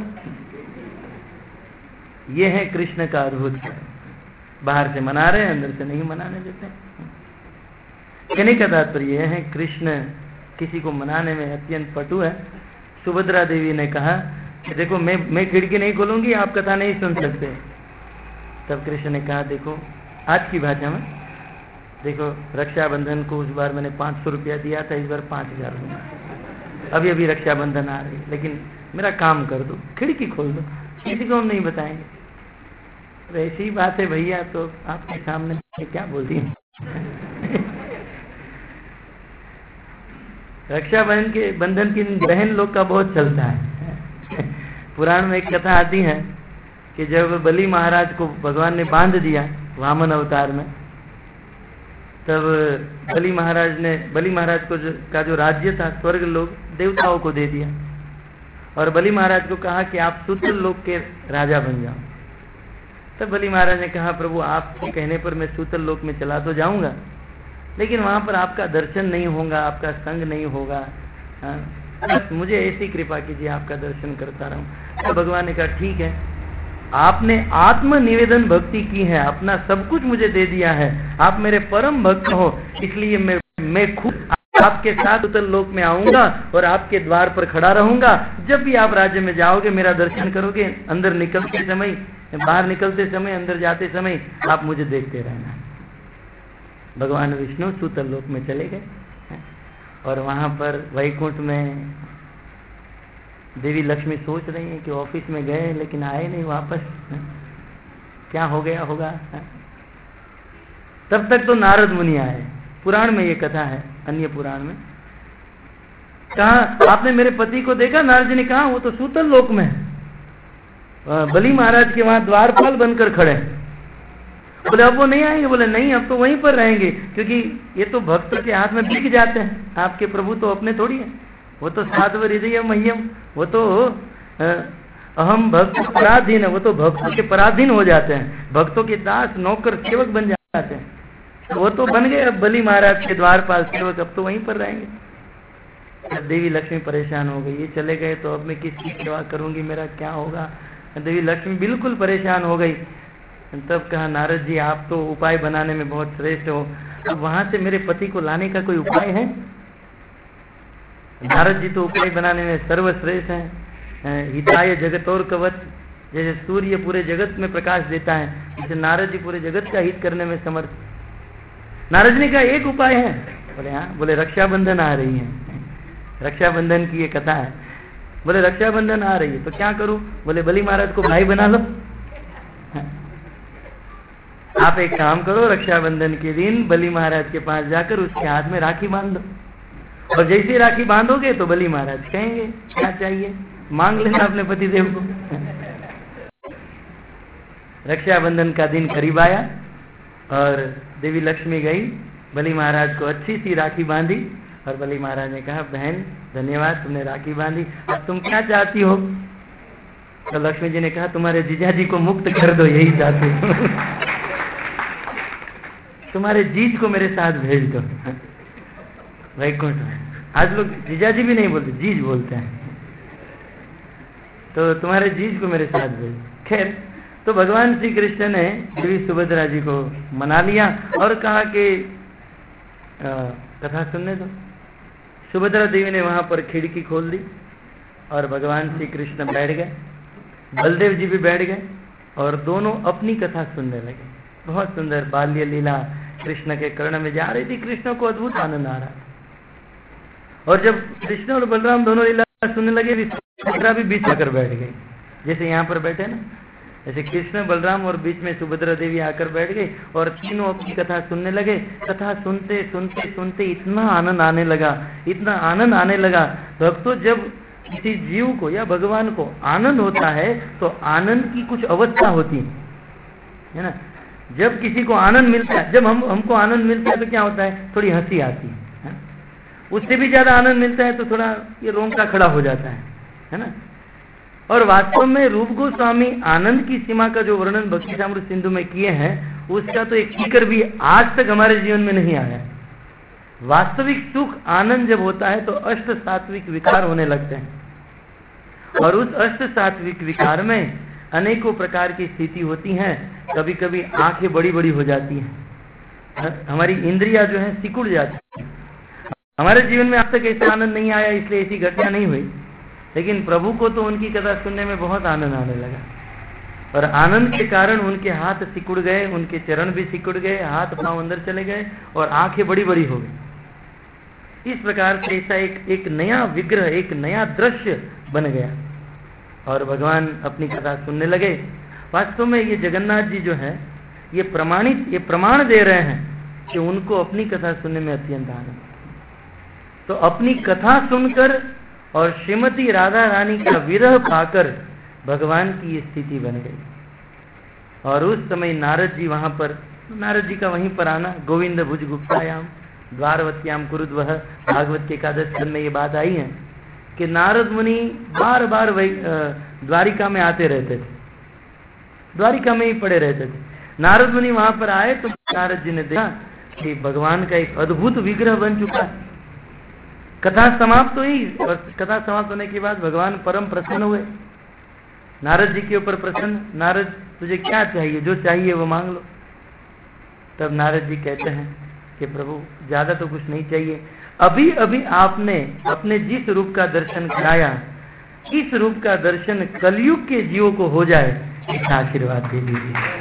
ये है कृष्ण का अद्भुत। बाहर से मना रहे हैं, अंदर से नहीं मनाने देते। कहने का तात्पर्य यह है कृष्ण किसी को मनाने में अत्यंत पटु है। सुभद्रा देवी ने कहा कि देखो मैं खिड़की नहीं खोलूंगी, आप कथा नहीं सुन सकते। तब कृष्ण ने कहा देखो आज की भाषा में, देखो रक्षाबंधन को उस बार मैंने 500 रुपया दिया था, इस बार 5000 दूंगा। अभी अभी रक्षाबंधन आ रही, लेकिन मेरा काम कर दो, खिड़की खोल दो, किसी को हम नहीं बताएंगे। तो ऐसी ही बात है भैया, तो आपके सामने क्या बोल दिए। रक्षाबंधन की बहन लोग का बहुत चलता है। पुराण में एक कथा आती है कि जब बलि महाराज को भगवान ने बांध दिया वामन अवतार में, तब बलि महाराज को का जो राज्य था स्वर्ग लोग देवताओं को दे दिया, और बलि महाराज को कहा कि आप सूतल लोक के राजा बन जाओ। तब बलि महाराज ने कहा, प्रभु आपके कहने पर मैं सूतल लोक में चला तो जाऊंगा, लेकिन वहां पर आपका दर्शन नहीं होगा, आपका संग नहीं होगा। बस मुझे ऐसी कृपा कीजिए, आपका दर्शन करता रहूं। तो भगवान ने कहा ठीक है, आपने आत्म निवेदन भक्ति की है, अपना सब कुछ मुझे दे दिया है, आप मेरे परम भक्त हो, इसलिए मैं खुद आपके साथ सूतल लोक में आऊंगा और आपके द्वार पर खड़ा रहूंगा। जब भी आप राज्य में जाओगे मेरा दर्शन करोगे, अंदर निकलते समय, बाहर निकलते समय, अंदर जाते समय आप मुझे देखते रहना। भगवान विष्णु सूतल लोक में चले गए, और वहां पर वैकुंठ में देवी लक्ष्मी सोच रही है कि ऑफिस में गए लेकिन आए नहीं वापस, क्या हो गया होगा। तब तक तो नारद मुनि आए। पुराण में ये कथा है, अन्य पुराण में। कहा आपने मेरे पति को देखा? नारद जी ने कहा वो तो सूतल लोक में है, बलि महाराज के वहां द्वारपाल बनकर खड़े। बोले अब वो नहीं आएंगे? बोले नहीं, अब तो वहीं पर रहेंगे, क्योंकि ये तो भक्त के हाथ में बिक जाते हैं, आपके प्रभु तो अपने थोड़ी है, वो तो साध्व हृदय मह्यम, वो तो अहम भक्त पराधीन है, वो तो भक्तों के पराधीन हो जाते हैं, भक्तों के दास नौकर सेवक बन जाते हैं। वो तो बन गए अब बलि महाराज के द्वारपाल सेवक, अब तो वहीं पर रहेंगे। देवी लक्ष्मी परेशान हो गई, ये चले गए तो अब मैं किसकी सेवा करूंगी, मेरा क्या होगा। देवी लक्ष्मी बिल्कुल परेशान हो गई। तब कहा नारद जी आप तो उपाय बनाने में बहुत श्रेष्ठ हो, अब वहां से मेरे पति को लाने का कोई उपाय है? नारद जी तो उपाय बनाने में सर्वश्रेष्ठ हैं। हिताय जगत और कवच, जैसे सूर्य पूरे जगत में प्रकाश देता है, जैसे नारद जी पूरे जगत का हित करने में समर्थ। नारद जी ने कहा एक उपाय है। बोले हाँ। बोले रक्षाबंधन आ रही है, रक्षाबंधन की ये कथा है। बोले रक्षाबंधन आ रही है तो क्या करूं? बोले बलि महाराज को भाई बना लो। आप एक काम करो, रक्षाबंधन के दिन बलि महाराज के पास जाकर उसके हाथ में राखी बांध दो, और जैसे राखी बांधोगे तो बलि महाराज कहेंगे क्या चाहिए, मांग लेना अपने पतिदेव को। रक्षाबंधन का दिन करीब आया और देवी लक्ष्मी गई, बलि महाराज को अच्छी सी राखी बांधी, और बलि महाराज ने कहा बहन धन्यवाद तुमने राखी बांधी, अब तुम क्या चाहती हो? तो लक्ष्मी जी ने कहा तुम्हारे जीजाजी को मुक्त कर दो, यही चाहती हूँ। तुम्हारे जीज को मेरे साथ भेज दो वैकुंठ में। आज लोग जीजाजी भी नहीं बोलते, जीज बोलते हैं, तो तुम्हारे जीज को मेरे साथ भेज। खैर, तो भगवान श्री कृष्ण ने देवी सुभद्रा जी को मना लिया और कहा कि कथा सुनने दो। सुभद्रा देवी ने वहां पर खिड़की खोल दी और भगवान श्री कृष्ण बैठ गए, बलदेव जी भी बैठ गए, और दोनों अपनी कथा सुनने लगे। बहुत सुंदर बाल्य लीला कृष्ण के कर्ण में जा रही थी, कृष्ण को अद्भुत आनंद आ रहा था। और जब कृष्ण और बलराम दोनों लीला सुनने लगे, सुभद्रा भी बीच आकर बैठ गई, जैसे यहाँ पर बैठे ना, ऐसे कृष्ण बलराम और बीच में सुभद्रा देवी आकर बैठ गई, और तीनों अपनी कथा सुनने लगे। कथा सुनते सुनते सुनते इतना आनंद आने लगा, इतना आनंद आने लगा। भक्तों, जब किसी जीव को या भगवान को आनंद होता है तो आनंद की कुछ अवस्था होती है ना। जब किसी को आनंद मिलता है, जब हमको आनंद मिलता है तो क्या होता है, थोड़ी हंसी आती है। उससे भी ज्यादा आनंद मिलता है तो थोड़ा ये रोंगटा खड़ा हो जाता है ना। और वास्तव में रूप गोस्वामी आनंद की सीमा का जो वर्णन भक्तिसामृत सिंधु में किए हैं, उसका तो एक कीकर भी आज तक हमारे जीवन में नहीं आया। वास्तविक सुख आनंद जब होता है तो अष्ट सात्विक विकार होने लगते हैं, और उस अष्ट सात्विक विकार में अनेकों प्रकार की स्थिति होती हैं। कभी कभी आंखें बड़ी बड़ी हो जाती हैं, हमारी इंद्रियां जो है सिकुड़ जाती हैं। हमारे जीवन में अब तक ऐसा आनंद नहीं आया, इसलिए ऐसी घटना नहीं हुई, लेकिन प्रभु को तो उनकी कथा सुनने में बहुत आनंद आने लगा। और आनंद के कारण उनके हाथ सिकुड़ गए, उनके चरण भी सिकुड़ गए, हाथ पांव अंदर चले गए और आंखें बड़ी बड़ी हो गई। इस प्रकार से ऐसा एक नया विग्रह, एक नया दृश्य बन गया और भगवान अपनी कथा सुनने लगे। वास्तव में ये जगन्नाथ जी जो है ये प्रमाण दे रहे हैं कि उनको अपनी कथा सुनने में अत्यंत आनंद। तो अपनी कथा सुनकर और श्रीमती राधा रानी का विरह पाकर भगवान की ये स्थिति बन गई। और उस समय नारद जी वहां पर, नारद जी का वहीं पर आना, गोविंद भुज गुप्तायाम द्वारवत्याम कुरुद्वह, भागवत के एकादश स्कंद में ये बात आई है कि नारद मुनि बार बार वही द्वारिका में आते रहते थे, द्वारिका में ही पड़े रहते थे। नारद मुनि वहां पर आए तो नारद जी ने देखा कि भगवान का एक अद्भुत विग्रह बन चुका है। कथा समाप्त हुई और कथा समाप्त होने के बाद भगवान परम प्रसन्न हुए, नारद जी के ऊपर प्रसन्न। नारद तुझे क्या चाहिए, जो चाहिए वो मांग लो। तब नारद जी कहते हैं कि प्रभु ज्यादा तो कुछ नहीं चाहिए, अभी अभी आपने अपने जिस रूप का दर्शन कराया, इस रूप का दर्शन कलयुग के जीवों को हो जाए, इस आशीर्वाद दे दीजिए।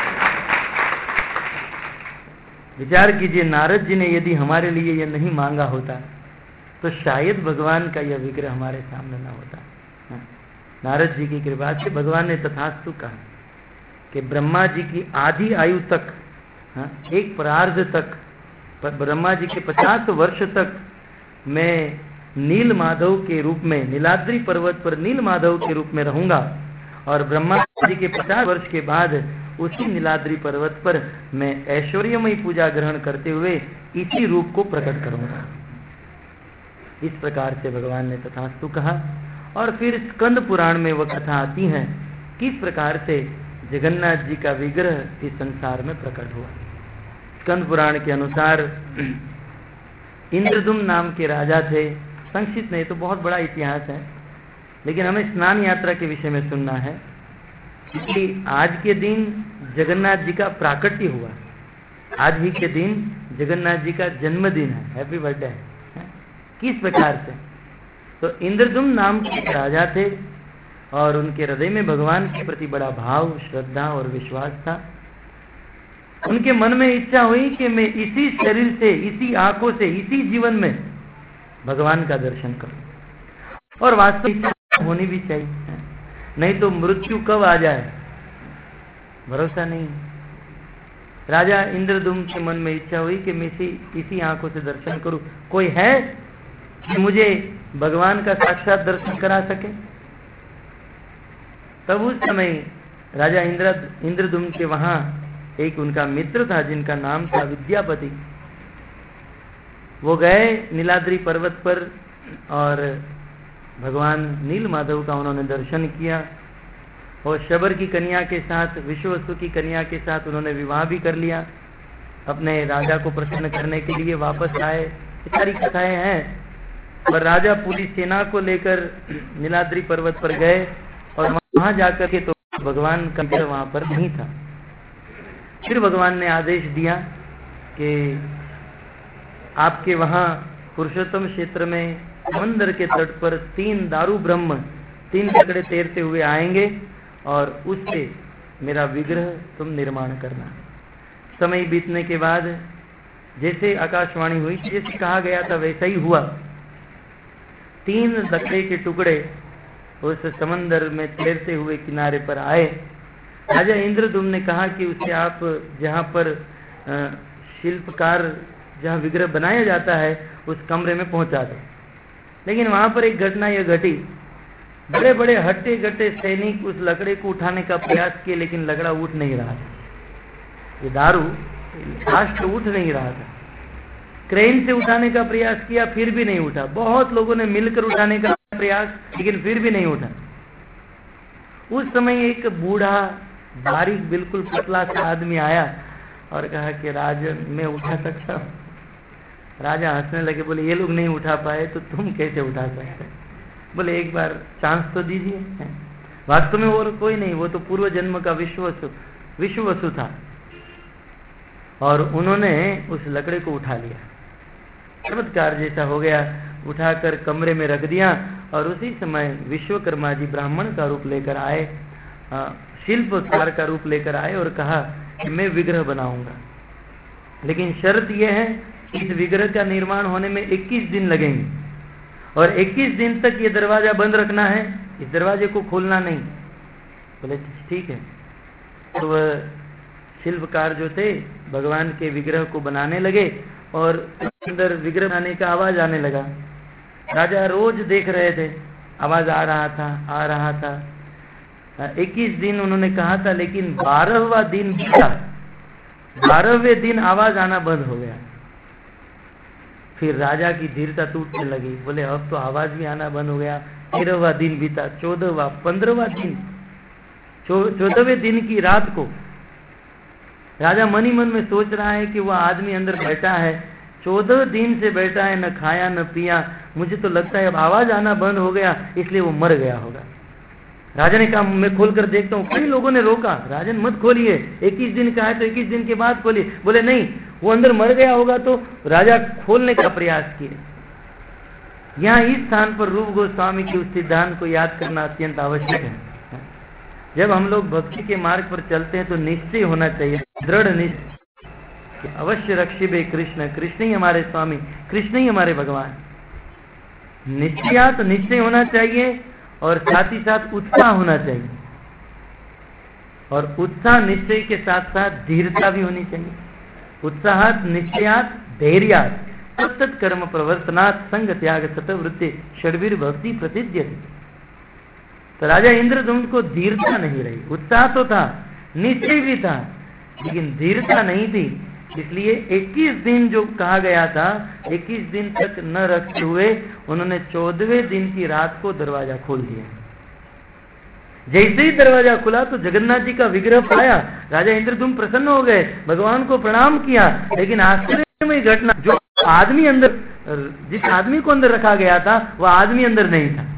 विचार कीजिए, नारद जी ने यदि हमारे लिए यह नहीं मांगा होता तो शायद भगवान का यह विग्रह हमारे सामने न होता। नारद जी की कृपा से भगवान ने तथास्तु कहा कि ब्रह्मा जी की आधी आयु तक, एक परार्ध तक, ब्रह्मा जी के 50 वर्ष तक मैं नील माधव के रूप में, नीलाद्री पर्वत पर नील माधव के रूप में रहूंगा और ब्रह्मा जी के 50 वर्ष के बाद उसी नीलाद्री पर्वत पर मैं ऐश्वर्यमयी पूजा ग्रहण करते हुए इसी रूप को प्रकट करूंगा। इस प्रकार से भगवान ने तथास्तु कहा। और फिर स्कंद पुराण में वह कथा आती है किस प्रकार से जगन्नाथ जी का विग्रह इस संसार में प्रकट हुआ। स्कंद पुराण के अनुसार इंद्रदुम्न नाम के राजा थे। संक्षिप्त नहीं तो बहुत बड़ा इतिहास है, लेकिन हमें स्नान यात्रा के विषय में सुनना है क्योंकि आज के दिन जगन्नाथ जी का प्राकट्य हुआ। आज ही के दिन जगन्नाथ जी का जन्मदिन है, हैप्पी बर्थडे है। किस प्रकार से, तो इंद्रदुम्न नाम के राजा थे और उनके हृदय में भगवान के प्रति बड़ा भाव, श्रद्धा और विश्वास था। उनके मन में इच्छा हुई कि मैं इसी शरीर से, इसी आंखों से, इसी जीवन में भगवान का दर्शन करूं। और वास्तव में इच्छा होनी भी चाहिए, नहीं तो मृत्यु कब आ जाए भरोसा नहीं। राजा इंद्रदुम्न के मन में इच्छा हुई कि मैं इसी आंखों से दर्शन करूं। कोई है कि मुझे भगवान का साक्षात दर्शन करा सके? तब उस समय राजा इंद्रदुम्न के वहां एक उनका मित्र था जिनका नाम था विद्यापति। वो गए नीलाद्री पर्वत पर और भगवान नील माधव का उन्होंने दर्शन किया और शबर की कन्या के साथ, विश्ववसु की कन्या के साथ उन्होंने विवाह भी कर लिया। अपने राजा को प्रसन्न करने के लिए वापस आए। ये सारी कथाएं हैं। और राजा पूरी सेना को लेकर नीलाद्री पर्वत पर गए और वहां जाकर के तो भगवान का विग्रह वहां पर नहीं था। फिर भगवान ने आदेश दिया कि आपके वहां पुरुषोत्तम क्षेत्र में समंदर के तट पर 3 दारू ब्रह्म 3 लकड़े तैरते हुए आएंगे और उससे मेरा विग्रह तुम निर्माण करना। समय बीतने के बाद जैसे आकाशवाणी हुई, जैसे कहा गया था वैसा ही हुआ। 3 लकड़े के टुकड़े उस समंदर में तैरते हुए किनारे पर आए। राजा इंद्रदुम्न ने कहा कि उसे आप जहाँ पर शिल्पकार जहाँ विग्रह बनाया जाता है उस कमरे में पहुंचा दो। लेकिन वहां पर एक घटना यह घटी, बड़े बड़े हट्टे गट्टे सैनिक उस लकड़े को उठाने का प्रयास किए, लेकिन लकड़ा उठ नहीं रहा था। ये दारू राष्ट्र उठ नहीं रहा था। क्रेन से उठाने का प्रयास किया, फिर भी नहीं उठा। बहुत लोगों ने मिलकर उठाने का प्रयास, लेकिन फिर भी नहीं उठा। उस समय एक बूढ़ा बारीक बिल्कुल पतला सा आदमी आया और कहा कि राजा मैं उठा सकता हूँ। राजा हंसने लगे, बोले ये लोग नहीं उठा पाए तो तुम कैसे उठा सकते? बोले एक बार चांस तो दीजिए। वास्तव में और कोई नहीं, वो तो पूर्व जन्म का विश्ववसु था और उन्होंने उस लकड़े को उठा लिया। चमत्कार जैसा हो गया, उठाकर कमरे में रख दिया और उसी समय विश्वकर्मा जी ब्राह्मण का रूप लेकर आए। शिल्पकार का रूप लेकर आए और कहा कि मैं विग्रह बनाऊंगा, लेकिन शर्त यह है इस विग्रह का निर्माण होने में 21 दिन लगेंगे और 21 दिन तक ये दरवाजा बंद रखना है, इस दरवाजे को खोलना नहीं। बोले ठीक है। तो वह शिल्पकार जो थे भगवान के विग्रह को बनाने लगे और अंदर विग्रह बनाने का आवाज आने लगा। राजा रोज देख रहे थे, आवाज आ रहा था। 21 दिन उन्होंने कहा था, लेकिन 12वां दिन बीता, 12वें दिन आवाज आना बंद हो गया। फिर राजा की धीरता टूटने लगी। बोले अब तो आवाज भी आना बंद हो गया। 13वां दिन बीता, 14वां, 15वां दिन, 14वें दिन की रात को राजा मन ही मन में सोच रहा है कि वह आदमी अंदर बैठा है, 14 दिन से बैठा है, न खाया न पिया, मुझे तो लगता है अब आवाज आना बंद हो गया, इसलिए वो मर गया होगा। राजा ने कहा मैं खोल कर देखता हूँ। कई लोगों ने रोका, राजन मत खोलिए, 21 दिन का है तो 21 दिन के बाद खोलिए। बोले नहीं, वो अंदर मर गया होगा। तो राजा खोलने का प्रयास किए। यहाँ इस स्थान पर रूप गोस्वामी के उस सिद्धांत को याद करना अत्यंत आवश्यक है। जब हम लोग भक्ति के मार्ग पर चलते हैं तो निश्चय होना चाहिए, दृढ़ निश्चय, अवश्य रक्षिबे कृष्ण, कृष्ण ही हमारे स्वामी, कृष्ण ही हमारे भगवान। निश्चयात निश्चय होना चाहिए और साथ ही साथ उत्साह होना चाहिए, और उत्साह निश्चय के साथ साथ धीरता भी होनी चाहिए। उत्साहात निश्चयात धैर्यात तत्त कर्म प्रवर्तनात् संग त्याग सतवृत्ति षड्वीर भक्ति प्रतिद्यते। तो राजा इंद्रदुम्न को धीरता नहीं रही। उत्साह तो था, निश्चय भी था, लेकिन धीरता नहीं थी। इसलिए 21 दिन जो कहा गया था, 21 दिन तक न रखते हुए उन्होंने 14वें दिन की रात को दरवाजा खोल दिया। जैसे ही दरवाजा खुला तो जगन्नाथ जी का विग्रह पाया। राजा इंद्रदुम्न प्रसन्न हो गए, भगवान को प्रणाम किया। लेकिन आश्चर्यमय घटना, जो आदमी अंदर, जिस आदमी को अंदर रखा गया था वह आदमी अंदर नहीं था।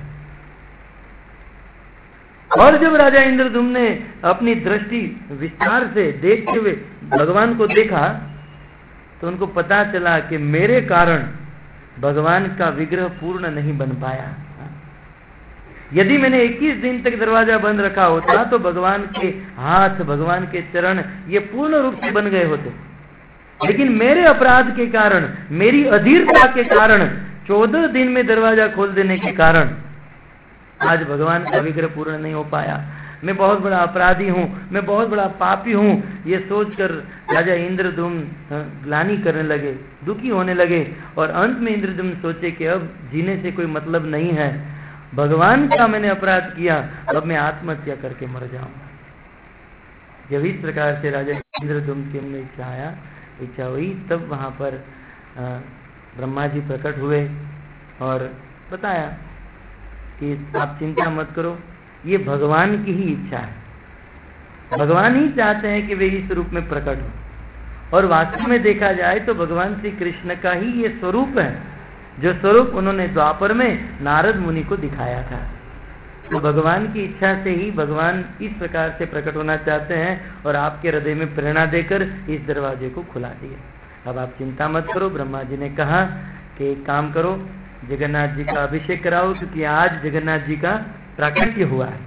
और जब राजा इंद्रदुम्न ने अपनी दृष्टि विस्तार से देखते हुए भगवान को देखा तो उनको पता चला कि मेरे कारण भगवान का विग्रह पूर्ण नहीं बन पाया। यदि मैंने 21 दिन तक दरवाजा बंद रखा होता तो भगवान के हाथ, भगवान के चरण ये पूर्ण रूप से बन गए होते। लेकिन मेरे अपराध के कारण, मेरी अधीरता के कारण, 14 दिन में दरवाजा खोल देने के कारण आज भगवान का विग्रह पूर्ण नहीं हो पाया। मैं बहुत बड़ा अपराधी हूँ, मैं बहुत बड़ा पापी हूँ, ये सोचकर राजा इंद्रदुम्न ग्लानि करने लगे, दुखी होने लगे। और अंत में इंद्रदुम्न सोचे कि अब जीने से कोई मतलब नहीं है, भगवान का मैंने अपराध किया, अब मैं आत्महत्या करके मर जाऊंगा। जब इस प्रकार से राजा इंद्रदुम्न की हमने इच्छा हुई, तब वहां पर ब्रह्मा जी प्रकट हुए और बताया कि आप चिंता मत करो, ये भगवान की ही इच्छा है। भगवान ही चाहते हैं कि वे इस रूप में प्रकट हो। और वास्तव में देखा जाए तो भगवान श्री कृष्ण का ही ये स्वरूप है, जो स्वरूप उन्होंने द्वापर में नारद मुनि को दिखाया था। तो भगवान की इच्छा से ही भगवान इस प्रकार से प्रकट होना चाहते हैं और आपके हृदय में प्रेरणा देकर इस दरवाजे को खुला दिया। अब आप चिंता मत करो। ब्रह्मा जी ने कहा कि एक काम करो, जगन्नाथ जी का अभिषेक कराओ, क्योंकि आज जगन्नाथ जी का प्राकट्य हुआ है।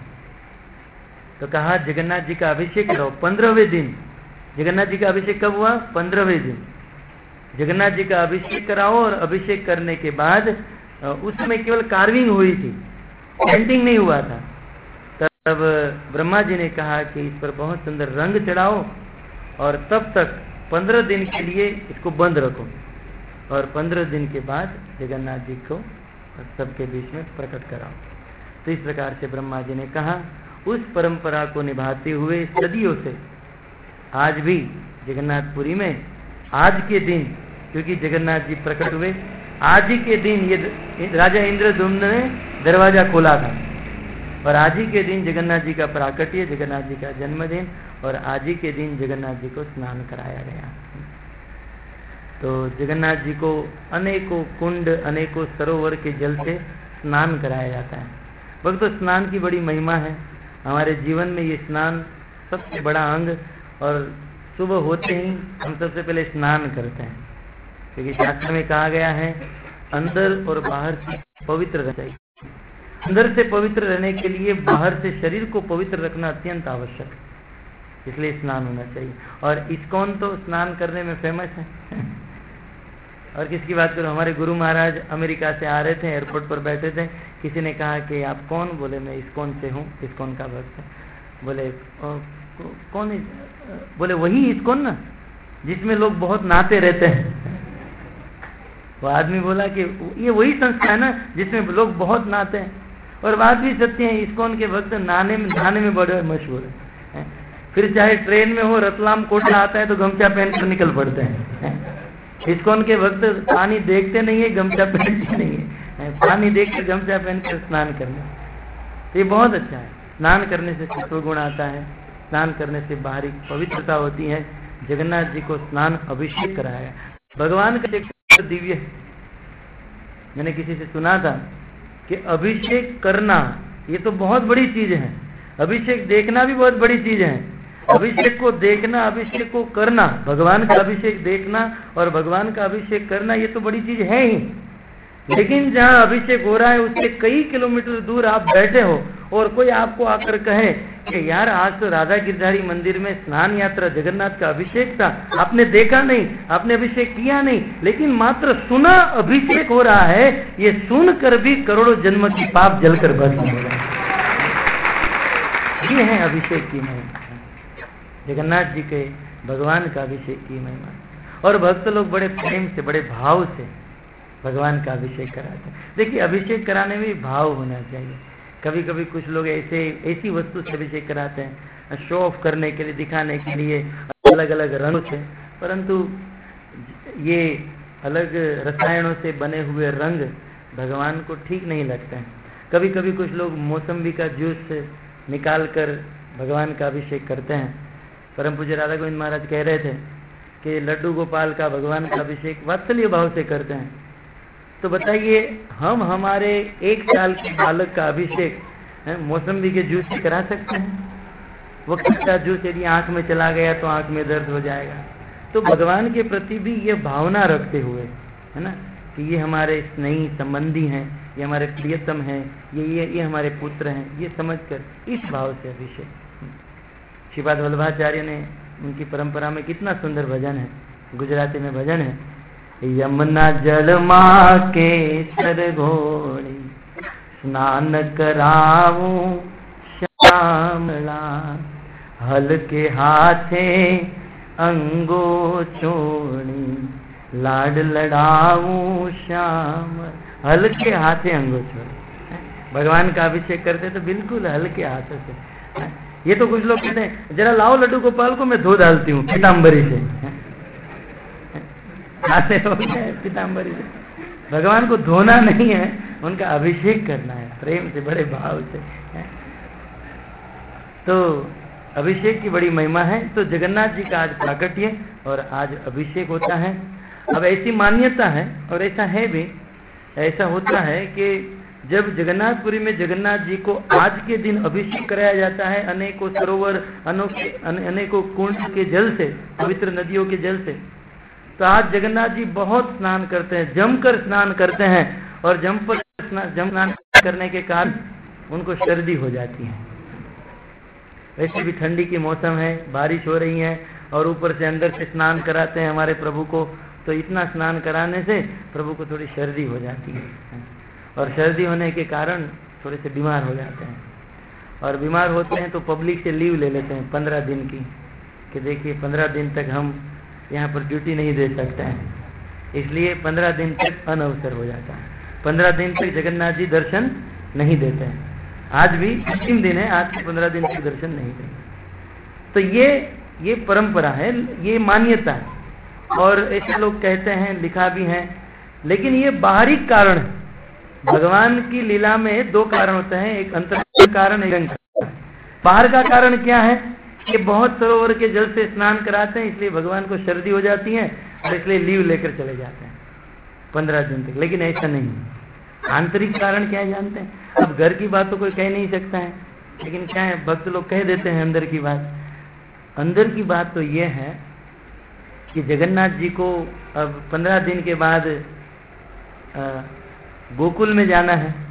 तो कहा जगन्नाथ जी का अभिषेक कराओ 15वें दिन। जगन्नाथ जी का अभिषेक कब हुआ? 15वें दिन जगन्नाथ जी का अभिषेक कराओ। और अभिषेक करने के बाद उसमें केवल कार्विंग हुई थी, पेंटिंग नहीं हुआ था। तब ब्रह्मा जी ने कहा कि इस पर बहुत सुंदर रंग चढ़ाओ और तब तक 15 दिन के लिए इसको बंद रखो, और 15 दिन के बाद जगन्नाथ जी को सबके बीच में प्रकट कराओ। तो इस प्रकार से ब्रह्मा जी ने कहा। उस परंपरा को निभाते हुए सदियों से आज भी जगन्नाथपुरी में आज के दिन, क्योंकि जगन्नाथ जी प्रकट हुए आज ही के दिन, ये राजा इंद्रदुम्न ने दरवाजा खोला था, और आज ही के दिन जगन्नाथ जी का प्राकट्य, जगन्नाथ जी का जन्मदिन, और आज ही के दिन जगन्नाथ जी को स्नान कराया गया। तो जगन्नाथ जी को अनेकों कुंड, अनेकों सरोवर के जल से स्नान कराया जाता है। भक्तों, स्नान की बड़ी महिमा है हमारे जीवन में। ये स्नान सबसे बड़ा अंग, और सुबह होते ही हम सबसे पहले स्नान करते हैं, क्योंकि शास्त्र में कहा गया है अंदर और बाहर से पवित्र रहना चाहिए। अंदर से पवित्र रहने के लिए बाहर से शरीर को पवित्र रखना अत्यंत आवश्यक है, इसलिए स्नान होना चाहिए। और इस्कॉन तो स्नान करने में फेमस है। और किसकी बात करूं, हमारे गुरु महाराज अमेरिका से आ रहे थे, एयरपोर्ट पर बैठे थे, किसी ने कहा कि आप कौन? बोले मैं इस्कॉन से हूँ, इस्कॉन का भक्त है। बोले कौन? बोले वही इस्कॉन ना जिसमें लोग बहुत नहाते रहते हैं। वो आदमी बोला कि ये वही संस्था है ना जिसमें लोग बहुत नहाते हैं। और बात भी सत्य है, इस्कॉन के भक्त नहाने में बड़े मशहूर है। फिर चाहे ट्रेन में हो, रतलाम कोटा आता है तो गमछा पहनकर निकल पड़ते हैं। इस्कॉन के भक्त पानी देखते नहीं है, गमछा पहनते नहीं है, पानी देखकर गमछा पहनकर स्नान करना, ये बहुत अच्छा है। स्नान करने से सत्व गुण आता है, स्नान करने से बाहरी पवित्रता होती है। जगन्नाथ जी को स्नान अभिषेक कराया, भगवान का एक दिव्य है। मैंने किसी से सुना था कि अभिषेक करना ये तो बहुत बड़ी चीज है, अभिषेक देखना भी बहुत बड़ी चीज है। अभिषेक को देखना, अभिषेक को करना, भगवान का अभिषेक देखना और भगवान का अभिषेक करना ये तो बड़ी चीज है ही। लेकिन जहाँ अभिषेक हो रहा है उससे कई किलोमीटर दूर आप बैठे हो और कोई आपको आकर कहे कि यार आज तो राधा गिरधारी मंदिर में स्नान यात्रा जगन्नाथ का अभिषेक था, आपने देखा नहीं, आपने अभिषेक किया नहीं, लेकिन मात्र सुना अभिषेक हो रहा है, ये सुनकर भी करोड़ों जन्म की पाप जलकर भस्म हो रहा है। ये है अभिषेक की महिमा, जगन्नाथ जी के भगवान का अभिषेक की महिमा। और भक्त लोग बड़े प्रेम से, बड़े भाव से भगवान का अभिषेक कराते हैं। देखिए, अभिषेक कराने में भाव होना चाहिए। कभी कभी कुछ लोग ऐसी वस्तु से अभिषेक कराते हैं शो ऑफ करने के लिए, दिखाने के लिए, अलग अलग रंगों से, परंतु ये अलग रसायनों से बने हुए रंग भगवान को ठीक नहीं लगते हैं। कभी कभी कुछ लोग मौसम्बी का जूस निकाल कर भगवान का अभिषेक करते हैं। परम पूज्य राधा गोविंद महाराज कह रहे थे कि लड्डू गोपाल का भगवान का अभिषेक वात्सल्य भाव से करते हैं। तो बताइए, हम हमारे 1 साल के बालक का अभिषेक मौसम्बी के जूस से करा सकते हैं? वो कच्चा जूस यदि आंख में चला गया तो आंख में दर्द हो जाएगा। तो भगवान के प्रति भी ये भावना रखते हुए, है ना, कि ये हमारे स्नेही संबंधी हैं, ये हमारे प्रियतम हैं, ये हमारे पुत्र हैं, ये समझकर इस भाव से अभिषेक। श्रीपाद वल्लभाचार्य ने, उनकी परंपरा में कितना सुंदर भजन है, गुजराती में भजन है, यमुना जल माँ के सर घोड़ी स्नान कराऊं श्यामला, हल्के हाथे अंगो छोड़ी लाड लड़ाऊं श्याम। हल्के हाथे अंगो छोड़ी, भगवान का अभिषेक करते तो बिल्कुल हल्के हाथों से। ये तो कुछ लोग कहते हैं जरा लाओ लड्डू गोपाल को मैं धो डालती हूँ पीताम्बरी से, हाथे हो गए पीताम्बरी से। भगवान को धोना नहीं है, उनका अभिषेक करना है प्रेम से, बड़े भाव से। तो अभिषेक की बड़ी महिमा है। तो जगन्नाथ जी का आज प्राकट्य और आज अभिषेक होता है। अब ऐसी मान्यता है और ऐसा है भी, ऐसा होता है कि जब जगन्नाथपुरी में जगन्नाथ जी को आज के दिन अभिषेक कराया जाता है अनेकों सरोवर, अनेकों कुंड के जल से, पवित्र नदियों के जल से, तो आज जगन्नाथ जी बहुत स्नान करते हैं, जमकर स्नान करते हैं। और जम स्नान करने के कारण उनको सर्दी हो जाती है। वैसे भी ठंडी की मौसम है, बारिश हो रही है और ऊपर से अंदर से स्नान कराते हैं हमारे प्रभु को, तो इतना स्नान कराने से प्रभु को थोड़ी सर्दी हो जाती है और सर्दी होने के कारण थोड़े से बीमार हो जाते हैं। और बीमार होते हैं तो पब्लिक से लीव ले लेते हैं 15 दिन की, कि देखिए 15 दिन तक हम यहाँ पर ड्यूटी नहीं दे सकते हैं, इसलिए 15 दिन तक अनअवसर हो जाता है। 15 दिन तक जगन्नाथ जी दर्शन नहीं देते हैं। आज भी अंतिम दिन है, आज से 15 दिन तक दर्शन नहीं देंगे। तो ये परंपरा है, ये मान्यता है और ऐसे लोग कहते हैं, लिखा भी है। लेकिन ये बाहरी कारण है। भगवान की लीला में 2 कारण होते हैं, एक अंतर्गत कारण, एक कारण। बाहर का कारण क्या है कि बहुत सरोवर के जल से स्नान कराते हैं, इसलिए भगवान को सर्दी हो जाती है और इसलिए लीव लेकर चले जाते हैं 15 दिन तक। लेकिन ऐसा नहीं है। आंतरिक कारण क्या है जानते हैं? अब घर की बात तो कोई कह नहीं सकता है, लेकिन क्या है, भक्त लोग कह देते हैं अंदर की बात। अंदर की बात तो ये है कि जगन्नाथ जी को अब 15 दिन के बाद गोकुल में जाना है,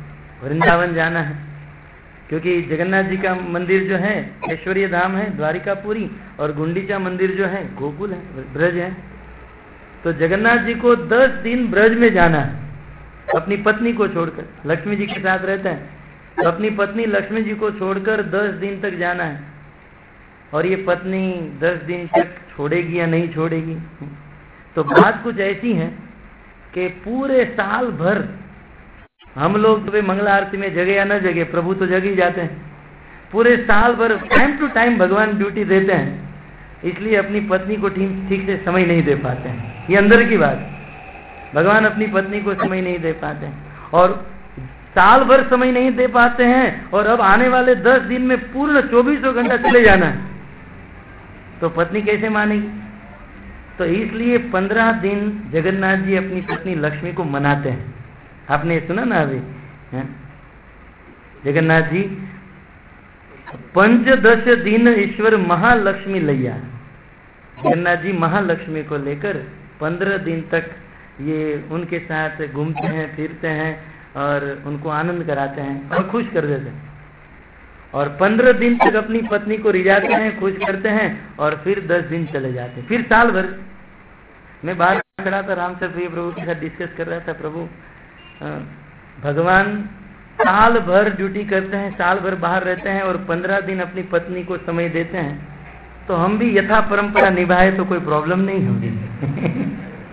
वृंदावन जाना है, क्योंकि जगन्नाथ जी का मंदिर जो है ऐश्वर्य धाम है द्वारिकापुरी, और गुंडीचा मंदिर जो है गोकुल है, ब्रज है। तो जगन्नाथ जी को 10 दिन ब्रज में जाना है अपनी पत्नी को छोड़कर। लक्ष्मी जी के साथ रहते हैं, तो अपनी पत्नी लक्ष्मी जी को छोड़कर 10 दिन तक जाना है। और ये पत्नी 10 दिन तक छोड़ेगी या नहीं छोड़ेगी? तो बात कुछ ऐसी है कि पूरे साल भर हम लोग तो मंगला आरती में जगे या न जगे, प्रभु तो जग ही जाते हैं। पूरे साल भर टाइम टू टाइम भगवान ड्यूटी देते हैं, इसलिए अपनी पत्नी को ठीक से समय नहीं दे पाते हैं। ये अंदर की बात, भगवान अपनी पत्नी को समय नहीं दे पाते हैं, और साल भर समय नहीं दे पाते हैं, और अब आने वाले 10 दिन में पूर्ण 24 घंटा चले जाना है, तो पत्नी कैसे मानेगी? तो इसलिए 15 दिन जगन्नाथ जी अपनी पत्नी लक्ष्मी को मनाते हैं। आपने सुना ना अभी जगन्नाथ जी 15 दिन ईश्वर महालक्ष्मी लैया, जगन्नाथ जी महालक्ष्मी को लेकर 15 दिन तक ये उनके साथ घूमते हैं फिरते हैं और उनको आनंद कराते हैं और खुश कर देते हैं। और 15 दिन तक अपनी पत्नी को रिझाते हैं, खुश करते हैं, और फिर 10 दिन चले जाते हैं। फिर साल भर मैं बाहर खड़ा था, रामचंद्र प्रिय प्रभु के साथ डिस्कस कर रहा था, प्रभु भगवान साल भर ड्यूटी करते हैं, साल भर बाहर रहते हैं, और 15 दिन अपनी पत्नी को समय देते हैं, तो हम भी यथा परंपरा निभाए तो कोई प्रॉब्लम नहीं होगी।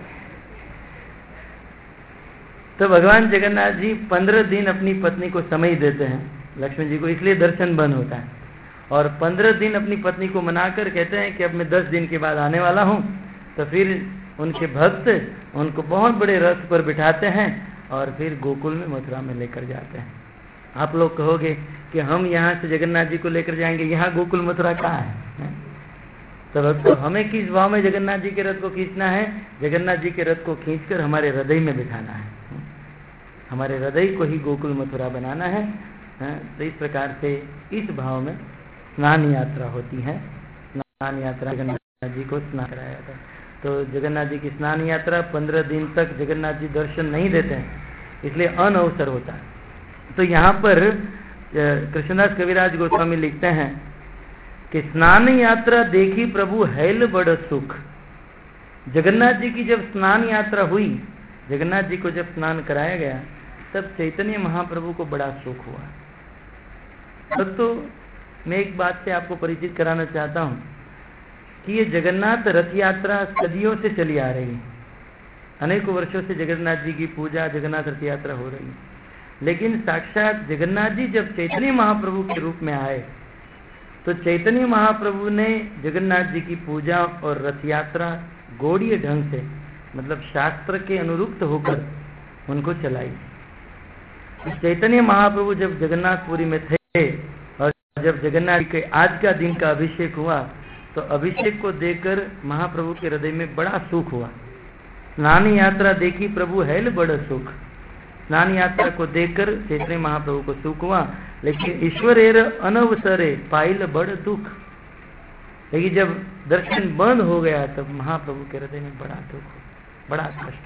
तो भगवान जगन्नाथ जी 15 दिन अपनी पत्नी को समय देते हैं लक्ष्मी जी को, इसलिए दर्शन बंद होता है। और 15 दिन अपनी पत्नी को मनाकर कहते हैं कि अब मैं 10 दिन के बाद आने वाला हूँ। तो फिर उनके भक्त उनको बहुत बड़े रथ पर बिठाते हैं और फिर गोकुल में मथुरा में लेकर जाते हैं। आप लोग कहोगे कि हम यहाँ से जगन्नाथ जी को लेकर जाएंगे, यहाँ गोकुल मथुरा कहाँ है? तो हमें किस भाव में जगन्नाथ जी के रथ को खींचना है? जगन्नाथ जी के रथ को खींचकर हमारे हृदय में बिठाना है, हमारे हृदय को ही गोकुल मथुरा बनाना है। तो इस प्रकार से इस भाव में स्नान यात्रा होती है। स्नान यात्रा जगन्नाथ जी को स्नान कराया जाता है। तो जगन्नाथ जी की स्नान यात्रा 15 दिन तक जगन्नाथ जी दर्शन नहीं देते हैं, इसलिए अनअवसर होता है। तो यहाँ पर कृष्णदास कविराज गोस्वामी लिखते हैं कि स्नान यात्रा देखी प्रभु हैल बड़ सुख। जगन्नाथ जी की जब स्नान यात्रा हुई, जगन्नाथ जी को जब स्नान कराया गया, तब चैतन्य महाप्रभु को बड़ा सुख हुआ। तब तो मैं एक बात से आपको परिचित कराना चाहता हूँ कि ये जगन्नाथ रथ यात्रा सदियों से चली आ रही है। अनेकों वर्षों से जगन्नाथ जी की पूजा, जगन्नाथ रथ यात्रा हो रही है। लेकिन साक्षात जगन्नाथ जी जब चैतन्य महाप्रभु के रूप में आए, तो चैतन्य महाप्रभु ने जगन्नाथ जी की पूजा और रथ यात्रा गौड़ीय ढंग से, मतलब शास्त्र के अनुरूप होकर उनको चलाई। चैतन्य महाप्रभु जब जगन्नाथपुरी में थे और जब जगन्नाथ जी के आज का दिन का अभिषेक हुआ, तो अभिषेक को देखकर महाप्रभु के हृदय में बड़ा सुख हुआ। स्नान यात्रा देखी प्रभु हैल बड़ सुख। स्नान यात्रा को देखकर चैतन्य महाप्रभु को सुख हुआ, लेकिन ईश्वरेर अनवसरे पाइल बड़ दुख। लेकिन जब दर्शन बंद हो गया, तब महाप्रभु के हृदय में बड़ा दुख, बड़ा कष्ट।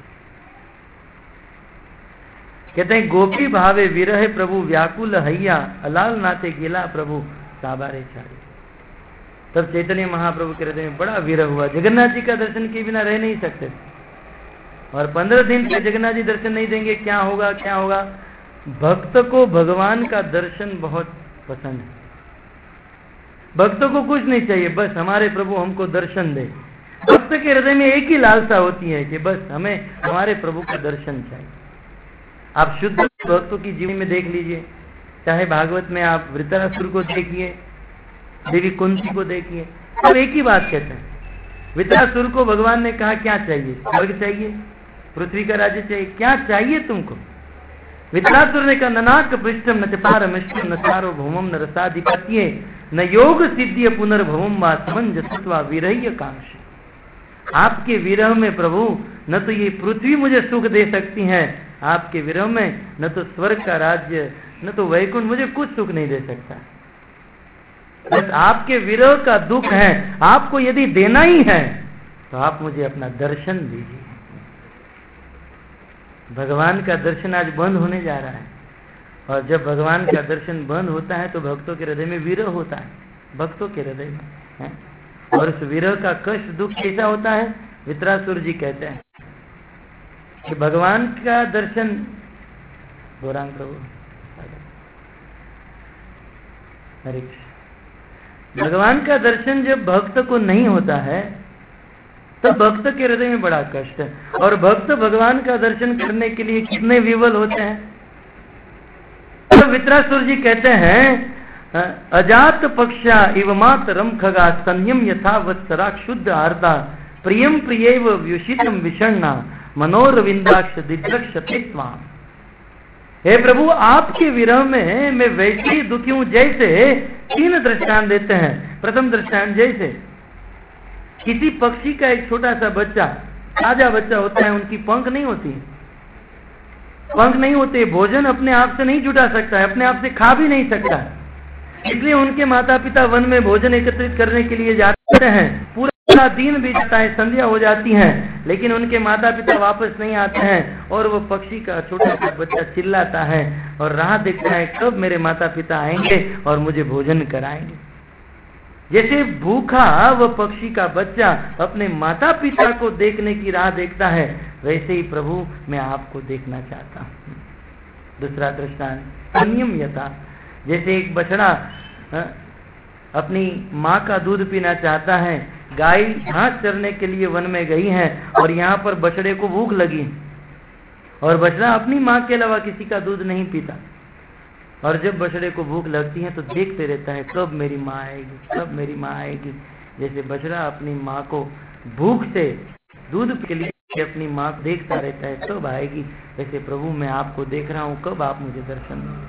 कहते हैं गोपी भावे विरह प्रभु व्याकुल हैया, अलाल नाथे गिला प्रभु साबारे छाड़ी। तब चैतन्य महाप्रभु के हृदय में बड़ा विरह हुआ। जगन्नाथ जी का दर्शन किए बिना रह नहीं सकते, और 15 दिन से जगन्नाथ जी दर्शन नहीं देंगे, क्या होगा क्या होगा। भक्त को भगवान का दर्शन बहुत पसंद है। भक्तों को कुछ नहीं चाहिए, बस हमारे प्रभु हमको दर्शन दे। भक्त के हृदय में एक ही लालसा होती है कि बस हमें हमारे प्रभु का दर्शन चाहिए। आप शुद्ध भक्तों की जीवन में देख लीजिए, चाहे भागवत में आप वृत्रासुर को देखिए, देवी कुंती को देखिए, सब एक ही बात कहते हैं। वृत्रासुर को भगवान ने कहा क्या चाहिए? स्वर्ग चाहिए, पृथ्वी का राज्य चाहिए, क्या चाहिए तुमको? वृत्रासुर ने कहा ननाक पृष्ठम न चपारमिष्टम न सार्वभौमम न रसाधिपत्ये न योग सिद्धिय पुनर्भवम वा समंजसत्वा विरह्य कांक्ष। आपके विरह में प्रभु न तो ये पृथ्वी मुझे सुख दे सकती है, आपके विरह में न तो स्वर्ग का राज्य, न तो वैकुंठ, मुझे कुछ सुख नहीं दे सकता। बस आपके विरह का दुख है। आपको यदि देना ही है तो आप मुझे अपना दर्शन दीजिए। भगवान का दर्शन आज बंद होने जा रहा है। और जब भगवान का दर्शन बंद होता है तो भक्तों के हृदय में विरह होता है, भक्तों के हृदय में है। और उस विरह का कष्ट दुख कैसा होता है? वित्रासुर जी कहते हैं कि भगवान का दर्शन, गौरांग प्रभु, हरे कृष्ण, भगवान का दर्शन जब भक्त को नहीं होता है तो भक्त के हृदय में बड़ा कष्ट है। और भक्त भगवान का दर्शन करने के लिए कितने विवल होते हैं। तो वित्रासुर जी कहते हैं अजात पक्षा इव मातरम खगा संयम यथा वत्सरा शुद्ध आर्ता प्रियम प्रियैव व्युषितम विषण्णा मनोरविंदाक्ष दिग्रक्षते स्वाम। हे प्रभु, आपके विरह में मैं वैसे ही दुखी हूं जैसे 3 दृष्टांत देते हैं। प्रथम दृष्टांत, जैसे किसी पक्षी का एक छोटा सा बच्चा, ताजा बच्चा होता है, उनकी पंख नहीं होती, पंख नहीं होते, भोजन अपने आप से नहीं जुटा सकता है, अपने आप से खा भी नहीं सकता, इसलिए उनके माता पिता वन में भोजन एकत्रित करने के लिए जाते हैं। पूरा दिन बीत जाता है, संध्या हो जाती है, लेकिन उनके माता पिता वापस नहीं आते हैं और वो पक्षी का छोटा सा बच्चा चिल्लाता है और राह देखता है कब मेरे माता पिता आएंगे और मुझे भोजन कराएंगे। जैसे भूखा वह पक्षी का बच्चा अपने माता पिता को देखने की राह देखता है, वैसे ही प्रभु मैं आपको देखना चाहता हूँ। दूसरा दृष्टांत, संयम यथा, जैसे एक बछड़ा अपनी माँ का दूध पीना चाहता है, गाय घास चरने के लिए वन में गई है और यहाँ पर बछड़े को भूख लगी और बछड़ा अपनी माँ के अलावा किसी का दूध नहीं पीता, और जब बछड़े को भूख लगती है तो देखते रहता है कब मेरी माँ आएगी, कब मेरी माँ आएगी। जैसे बछड़ा अपनी माँ को भूख से दूध के लिए अपनी माँ देखता रहता है कब आएगी, वैसे प्रभु मैं आपको देख रहा हूँ, कब आप मुझे दर्शन देंगे।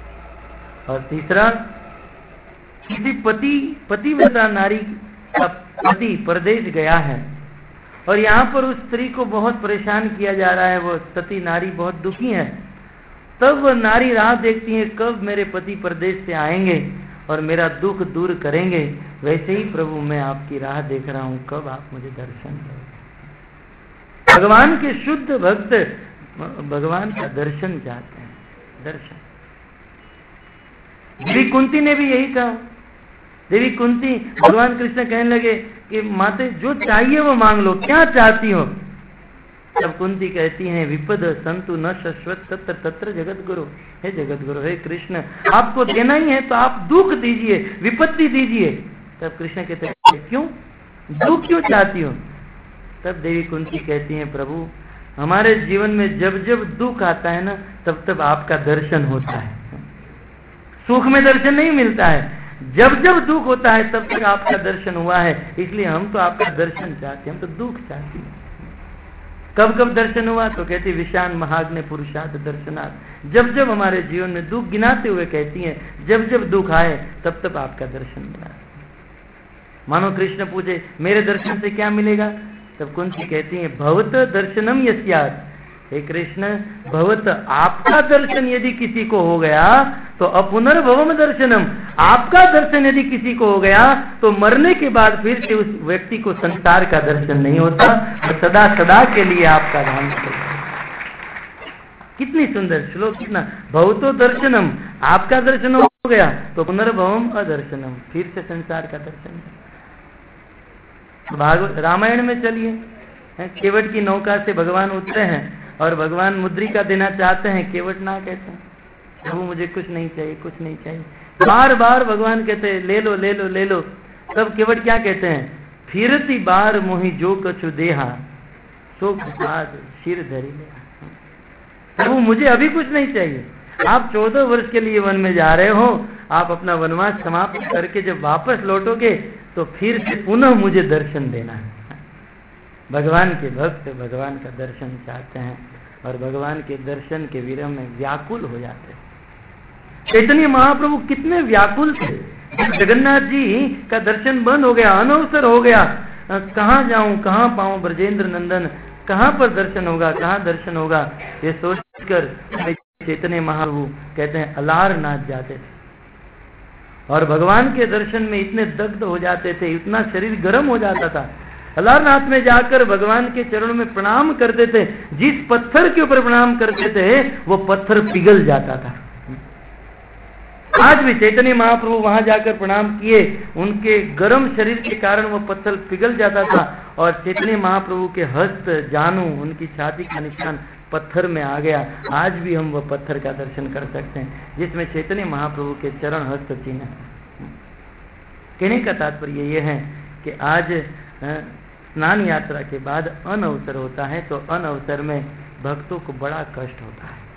और तीसरा, किसी पतिव्रता नारी का पति परदेश गया है और यहाँ पर उस स्त्री को बहुत परेशान किया जा रहा है, वो सती नारी बहुत दुखी है। तब वह नारी राह देखती है कब मेरे पति परदेश से आएंगे और मेरा दुख दूर करेंगे। वैसे ही प्रभु मैं आपकी राह देख रहा हूँ, कब आप मुझे दर्शन देंगे। भगवान के शुद्ध भक्त भगवान का दर्शन चाहते हैं, दर्शन। देवी कुंती ने भी यही कहा। देवी कुंती, भगवान कृष्ण कहने लगे कि माते जो चाहिए वो मांग लो, क्या चाहती हो। तब कुंती कहती हैं विपद संतु न शश्वत तत्र तत्र जगत गुरु। हे जगत गुरु, हे कृष्ण, आपको देना ही है तो आप दुख दीजिए, विपत्ति दीजिए। तब कृष्ण कहते हैं क्यों, दुख क्यों चाहती हो। तब देवी कुंती कहती हैं प्रभु हमारे जीवन में जब जब दुख आता है ना तब तब आपका दर्शन होता है। सुख में दर्शन नहीं मिलता है, जब जब दुख होता है तब तक आपका दर्शन हुआ है, इसलिए हम तो आपका दर्शन चाहते हैं, हम तो दुख चाहते हैं। कब कब दर्शन हुआ तो कहती विशान महाग्ने पुरुषार्थ दर्शनार्थ। जब जब हमारे जीवन में दुख गिनाते हुए कहती हैं जब जब दुख आए तब तब आपका दर्शन मिला। मानो कृष्ण पूछे मेरे दर्शन से क्या मिलेगा, तब कुंती कहती है भवत दर्शनम यस्यात्। हे कृष्ण, भवत आपका दर्शन यदि किसी को हो गया तो अपुनर्भवम दर्शनम, आपका दर्शन यदि किसी को हो गया तो मरने के बाद फिर से उस व्यक्ति को संसार का दर्शन नहीं होता और सदा सदा के लिए आपका धाम। कितनी सुंदर श्लोक, कितना भवतो दर्शनम, आपका दर्शन हो गया तो पुनर्भवम अदर्शनम, फिर से संसार का दर्शन। भागवत रामायण में चलिए, केवट की नौका से भगवान उतरे हैं और भगवान मुद्रिका देना चाहते हैं, केवट ना कहते हैं प्रभु मुझे कुछ नहीं चाहिए, कुछ नहीं चाहिए। बार बार भगवान कहते हैं ले लो ले लो ले लो। तब केवट क्या कहते हैं, फिरती बार मोहि जो कछु देहा सो प्रसाद शिर धरी ले। प्रभु मुझे अभी कुछ नहीं चाहिए, आप 14 वर्ष के लिए वन में जा रहे हो, आप अपना वनवास समाप्त करके जब वापस लौटोगे तो फिर से पुनः मुझे दर्शन देना है। भगवान के भक्त भगवान का दर्शन चाहते हैं और भगवान के दर्शन के विरह में व्याकुल हो जाते हैं। चैतन्य महाप्रभु कितने व्याकुल थे। जगन्नाथ जी का दर्शन बंद हो गया, अनवसर हो गया, कहाँ जाऊं, कहाँ पाऊं ब्रजेंद्र नंदन, कहाँ पर दर्शन होगा, कहाँ दर्शन होगा, ये सोचकर चैतन्य महाप्रभु कहते हैं अलारनाथ जाते थे और भगवान के दर्शन में इतने दग्ध हो जाते थे, इतना शरीर गर्म हो जाता था। अलारनाथ में जाकर भगवान के चरणों में प्रणाम करते थे, जिस पत्थर के ऊपर प्रणाम करते थे वो पत्थर पिघल जाता था। आज भी चैतन्य महाप्रभु वहां जाकर प्रणाम किए, उनके गर्म शरीर के कारण वो पत्थर पिघल जाता था और चैतन्य महाप्रभु के हस्त जानू, उनकी छाती का निशान पत्थर में आ गया। आज भी हम वो पत्थर का दर्शन कर सकते हैं जिसमें चैतन्य महाप्रभु के चरण हस्त चिन्ह है। कहने का तात्पर्य ये है कि आज स्नान यात्रा के बाद अनअवसर होता है, तो अनअवसर में भक्तों को बड़ा कष्ट होता है।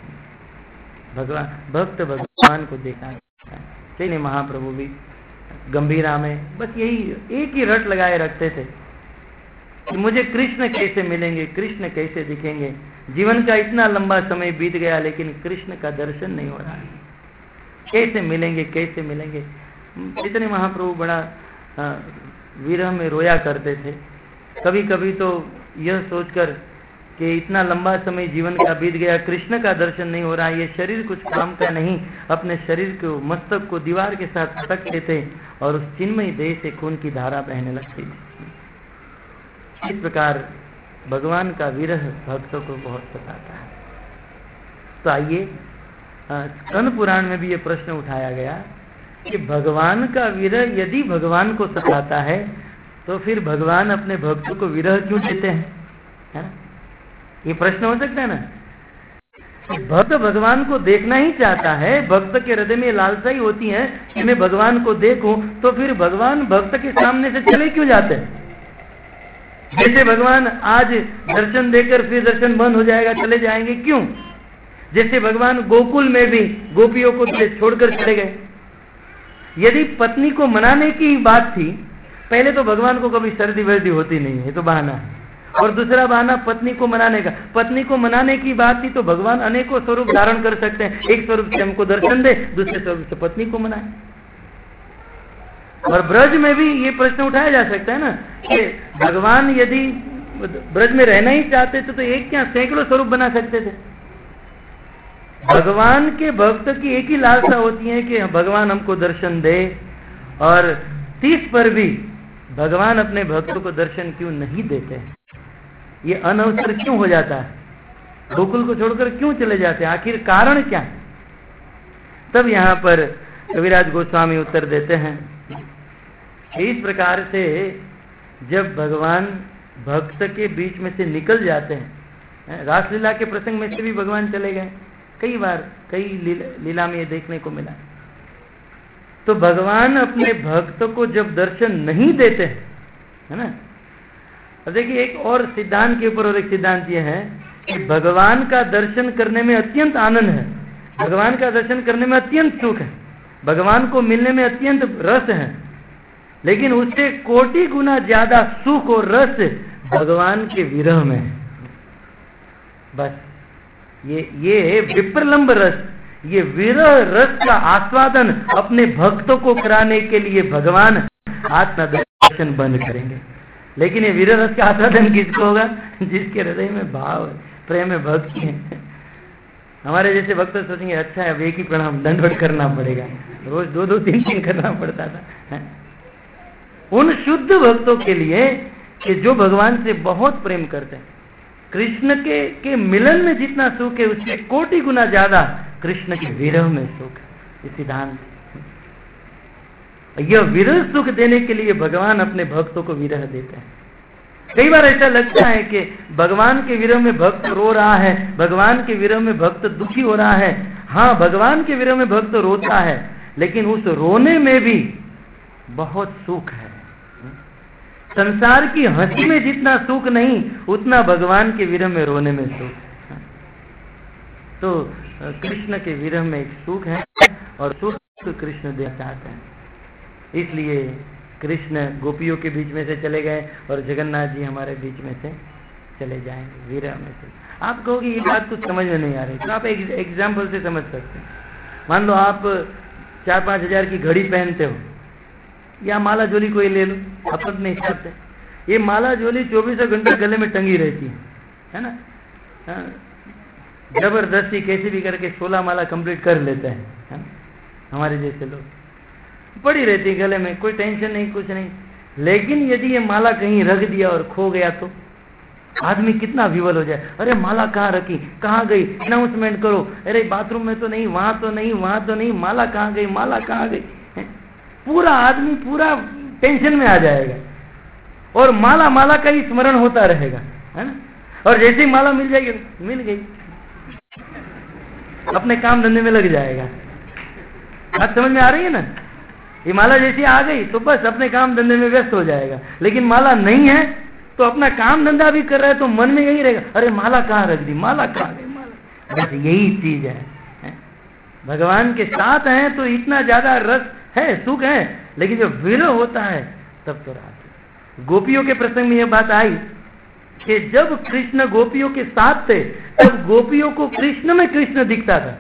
भक्त भगवान को देखना चाहता है। चैतन्य महाप्रभु भी गंभीरा में बस यही एक ही रट लगाए रखते थे कि मुझे कृष्ण कैसे मिलेंगे, कृष्ण कैसे दिखेंगे। जीवन का इतना लंबा समय बीत गया लेकिन कृष्ण का दर्शन नहीं हो रहा है, कैसे मिलेंगे, कैसे मिलेंगे। चैतन्य महाप्रभु बड़ा विरह में रोया करते थे। कभी कभी तो यह सोचकर कि इतना लंबा समय जीवन का बीत गया, कृष्ण का दर्शन नहीं हो रहा, ये शरीर कुछ काम का नहीं, अपने शरीर को, मस्तक को दीवार के साथ पटकते थे और उस चिन्मयी देह से खून की धारा बहने लगती थी। इस प्रकार भगवान का विरह भक्तों को बहुत सताता है। तो आइए, स्कंद पुराण में भी ये प्रश्न उठाया गया कि भगवान का विरह यदि भगवान को सताता है तो फिर भगवान अपने भक्तों को विरह क्यों देते हैं, है ना? ये प्रश्न हो सकता है ना। भक्त भगवान को देखना ही चाहता है, भक्त के हृदय में लालसा ही होती है कि मैं भगवान को देखूं, तो फिर भगवान भक्त के सामने से चले क्यों जाते हैं? जैसे भगवान आज दर्शन देकर फिर दर्शन बंद हो जाएगा, चले जाएंगे क्यों? जैसे भगवान गोकुल में भी गोपियों को छोड़कर चले गए। यदि पत्नी को मनाने की बात थी, पहले तो भगवान को कभी सर्दी वर्दी होती नहीं है, तो बहाना है। और दूसरा बहाना पत्नी को मनाने का, पत्नी को मनाने की बात थी तो भगवान अनेकों स्वरूप धारण कर सकते हैं। एक स्वरूप से हमको दर्शन दे, दूसरे स्वरूप से पत्नी को मनाए। और ब्रज में भी ये प्रश्न उठाया जा सकता है ना कि भगवान यदि ब्रज में रहना ही चाहते थे तो एक क्या सैकड़ों स्वरूप बना सकते थे। भगवान के भक्त की एक ही लालसा होती है कि भगवान हमको दर्शन दे, और 30 पर भी भगवान अपने भक्तों को दर्शन क्यों नहीं देते हैं? ये अनअवसर क्यों हो जाता है? गोकुल को छोड़कर क्यों चले जाते हैं? आखिर कारण क्या है? तब यहाँ पर कविराज गोस्वामी उत्तर देते हैं, इस प्रकार से जब भगवान भक्त के बीच में से निकल जाते हैं, रासलीला के प्रसंग में से भी भगवान चले गए, कई बार कई लीला में ये देखने को मिला। तो भगवान अपने भक्त को जब दर्शन नहीं देते हैं, है ना। अब देखिए, एक और सिद्धांत के ऊपर और एक सिद्धांत ये है कि भगवान का दर्शन करने में अत्यंत आनंद है, भगवान का दर्शन करने में अत्यंत सुख है, भगवान को मिलने में अत्यंत रस है, लेकिन उससे कोटि गुना ज्यादा सुख और रस भगवान के विरह में है। बस ये विप्रलंब रस, ये विरह रस का आस्वादन अपने भक्तों को कराने के लिए भगवान आत्मा दर्शन बंद करेंगे। लेकिन ये विरह रस का आस्वादन किसको होगा? जिसके हृदय में भाव है, प्रेम है, भक्ति है। हमारे जैसे भक्त सोचेंगे अच्छा है, अब एक ही प्रणाम दंडवत करना पड़ेगा, रोज 2-2 3-3 करना पड़ता था। उन शुद्ध भक्तों के लिए कि जो भगवान से बहुत प्रेम करते हैं, कृष्ण के मिलन में जितना सुख है उससे कोटि गुना ज्यादा कृष्ण के विरह में सुख है। ये सिद्धांत, यह विरह सुख देने के लिए भगवान अपने भक्तों को विरह देते हैं। कई बार ऐसा लगता है कि भगवान के विरह में भक्त रो रहा है, भगवान के विरह में भक्त दुखी हो रहा है। हाँ, भगवान के विरह में भक्त रोता है, लेकिन उस रोने में भी बहुत सुख है। संसार की हंसी में जितना सुख नहीं, उतना भगवान के विरह में रोने में सुख। तो कृष्ण के विरह में एक सुख है और सुख कृष्ण देना चाहते हैं। इसलिए कृष्ण गोपियों के बीच में से चले गए और जगन्नाथ जी हमारे बीच में से चले जाएंगे विरह में से। आप कहोगे ये बात कुछ समझ में नहीं आ रही, तो आप एक एग्जाम्पल से समझ सकते हैं। मान लो आप 4-5 हजार की घड़ी पहनते हो, या माला झोली कोई ले लो अपने हिसाब से। ये माला झोली 24 घंटे गले में टंगी रहती है ना। जबरदस्ती कैसे भी करके 16 माला कंप्लीट कर लेते हैं, है ना? हमारे जैसे लोग पड़ी रहती गले में, कोई टेंशन नहीं, कुछ नहीं। लेकिन यदि ये माला कहीं रख दिया और खो गया तो आदमी कितना विवल हो जाए, अरे माला कहाँ रखी, कहाँ गई, अनाउंसमेंट करो, अरे बाथरूम में तो नहीं, वहां तो नहीं, वहां तो नहीं, माला कहाँ गई, माला कहाँ गई। पूरा आदमी पूरा टेंशन में आ जाएगा और माला माला का ही स्मरण होता रहेगा, है ना। और जैसे ही माला मिल जाएगी, मिल गई, अपने काम धंधे में लग जाएगा। बात समझ में आ रही है ना। ये माला जैसी आ गई तो बस अपने काम धंधे में व्यस्त हो जाएगा, लेकिन माला नहीं है तो अपना काम धंधा भी कर रहा है तो मन में यही रहेगा, अरे माला कहाँ रख दी, माला कहाँ गई, माला। बस यही चीज है। भगवान के साथ हैं तो इतना ज्यादा रस है, सुख है, लेकिन जब विरह होता है तब तो रात। गोपियों के प्रसंग में यह बात आई कि जब कृष्ण गोपियों के साथ थे तब गोपियों को कृष्ण में कृष्ण दिखता था।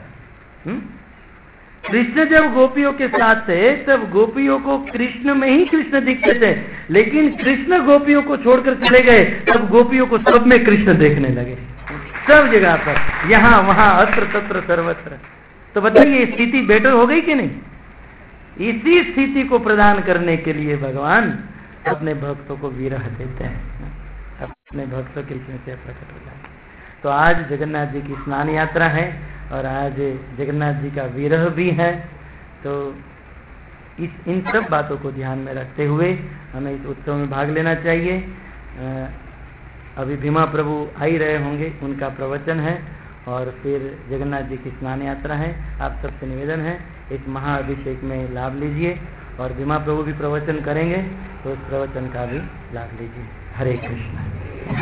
कृष्ण जब गोपियों के साथ थे तब गोपियों को कृष्ण में ही कृष्ण दिखते थे, लेकिन कृष्ण गोपियों को छोड़कर चले गए तब गोपियों को सब में कृष्ण देखने लगे, सब जगह पर, यहाँ वहां अत्र तत्र सर्वत्र। तो बताइए स्थिति बेटर हो गई कि नहीं। इसी स्थिति को प्रदान करने के लिए भगवान अपने भक्तों को विरह देते हैं, अपने भक्तों कृष्ण से प्रकट हो जाए। तो आज जगन्नाथ जी की स्नान यात्रा है और आज जगन्नाथ जी का विरह भी है। तो इन सब बातों को ध्यान में रखते हुए हमें इस उत्सव में भाग लेना चाहिए। अभी भीमा प्रभु आ ही रहे होंगे, उनका प्रवचन है और फिर जगन्नाथ जी की स्नान यात्रा है। आप सबसे निवेदन है इस महाअभिषेक में लाभ लीजिए और भीमा प्रभु भी प्रवचन करेंगे तो उस प्रवचन का भी लाभ लीजिए। हरे कृष्ण।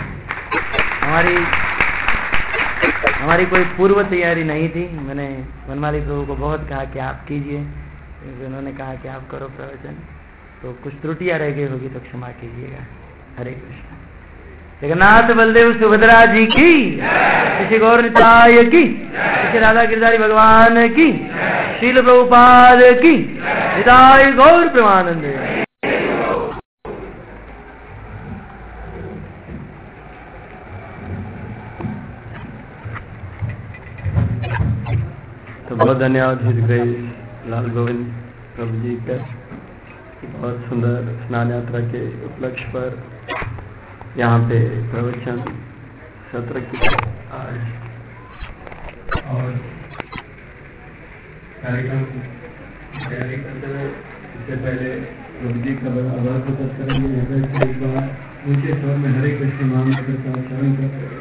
हमारी कोई पूर्व तैयारी नहीं थी। मैंने वनमाली प्रभु को बहुत कहा कि आप कीजिए, उन्होंने कहा कि आप करो प्रवचन, तो कुछ त्रुटियां रह गई होगी तो क्षमा कीजिएगा। हरे कृष्ण। जगन्नाथ बलदेव सुभद्रा जी की, श्री गौर निताय की, श्री राधा गिरधारी भगवान की, शील प्रभुपाद की, निताय गौर प्रेमानंद। तो बहुत धन्यवाद हिज ग्रेस लाल गोविंद प्रभु जी का बहुत सुंदर स्नान यात्रा के उपलक्ष्य पर यहाँ पे प्रवचन सत्र की आज और कार्यक्रम तैयारी करते हुए इससे पहले प्रभु जी का आभार प्रकट करेंगे। एक बार ऊंचे स्वर में हरे कृष्ण नाम का उच्चारण करते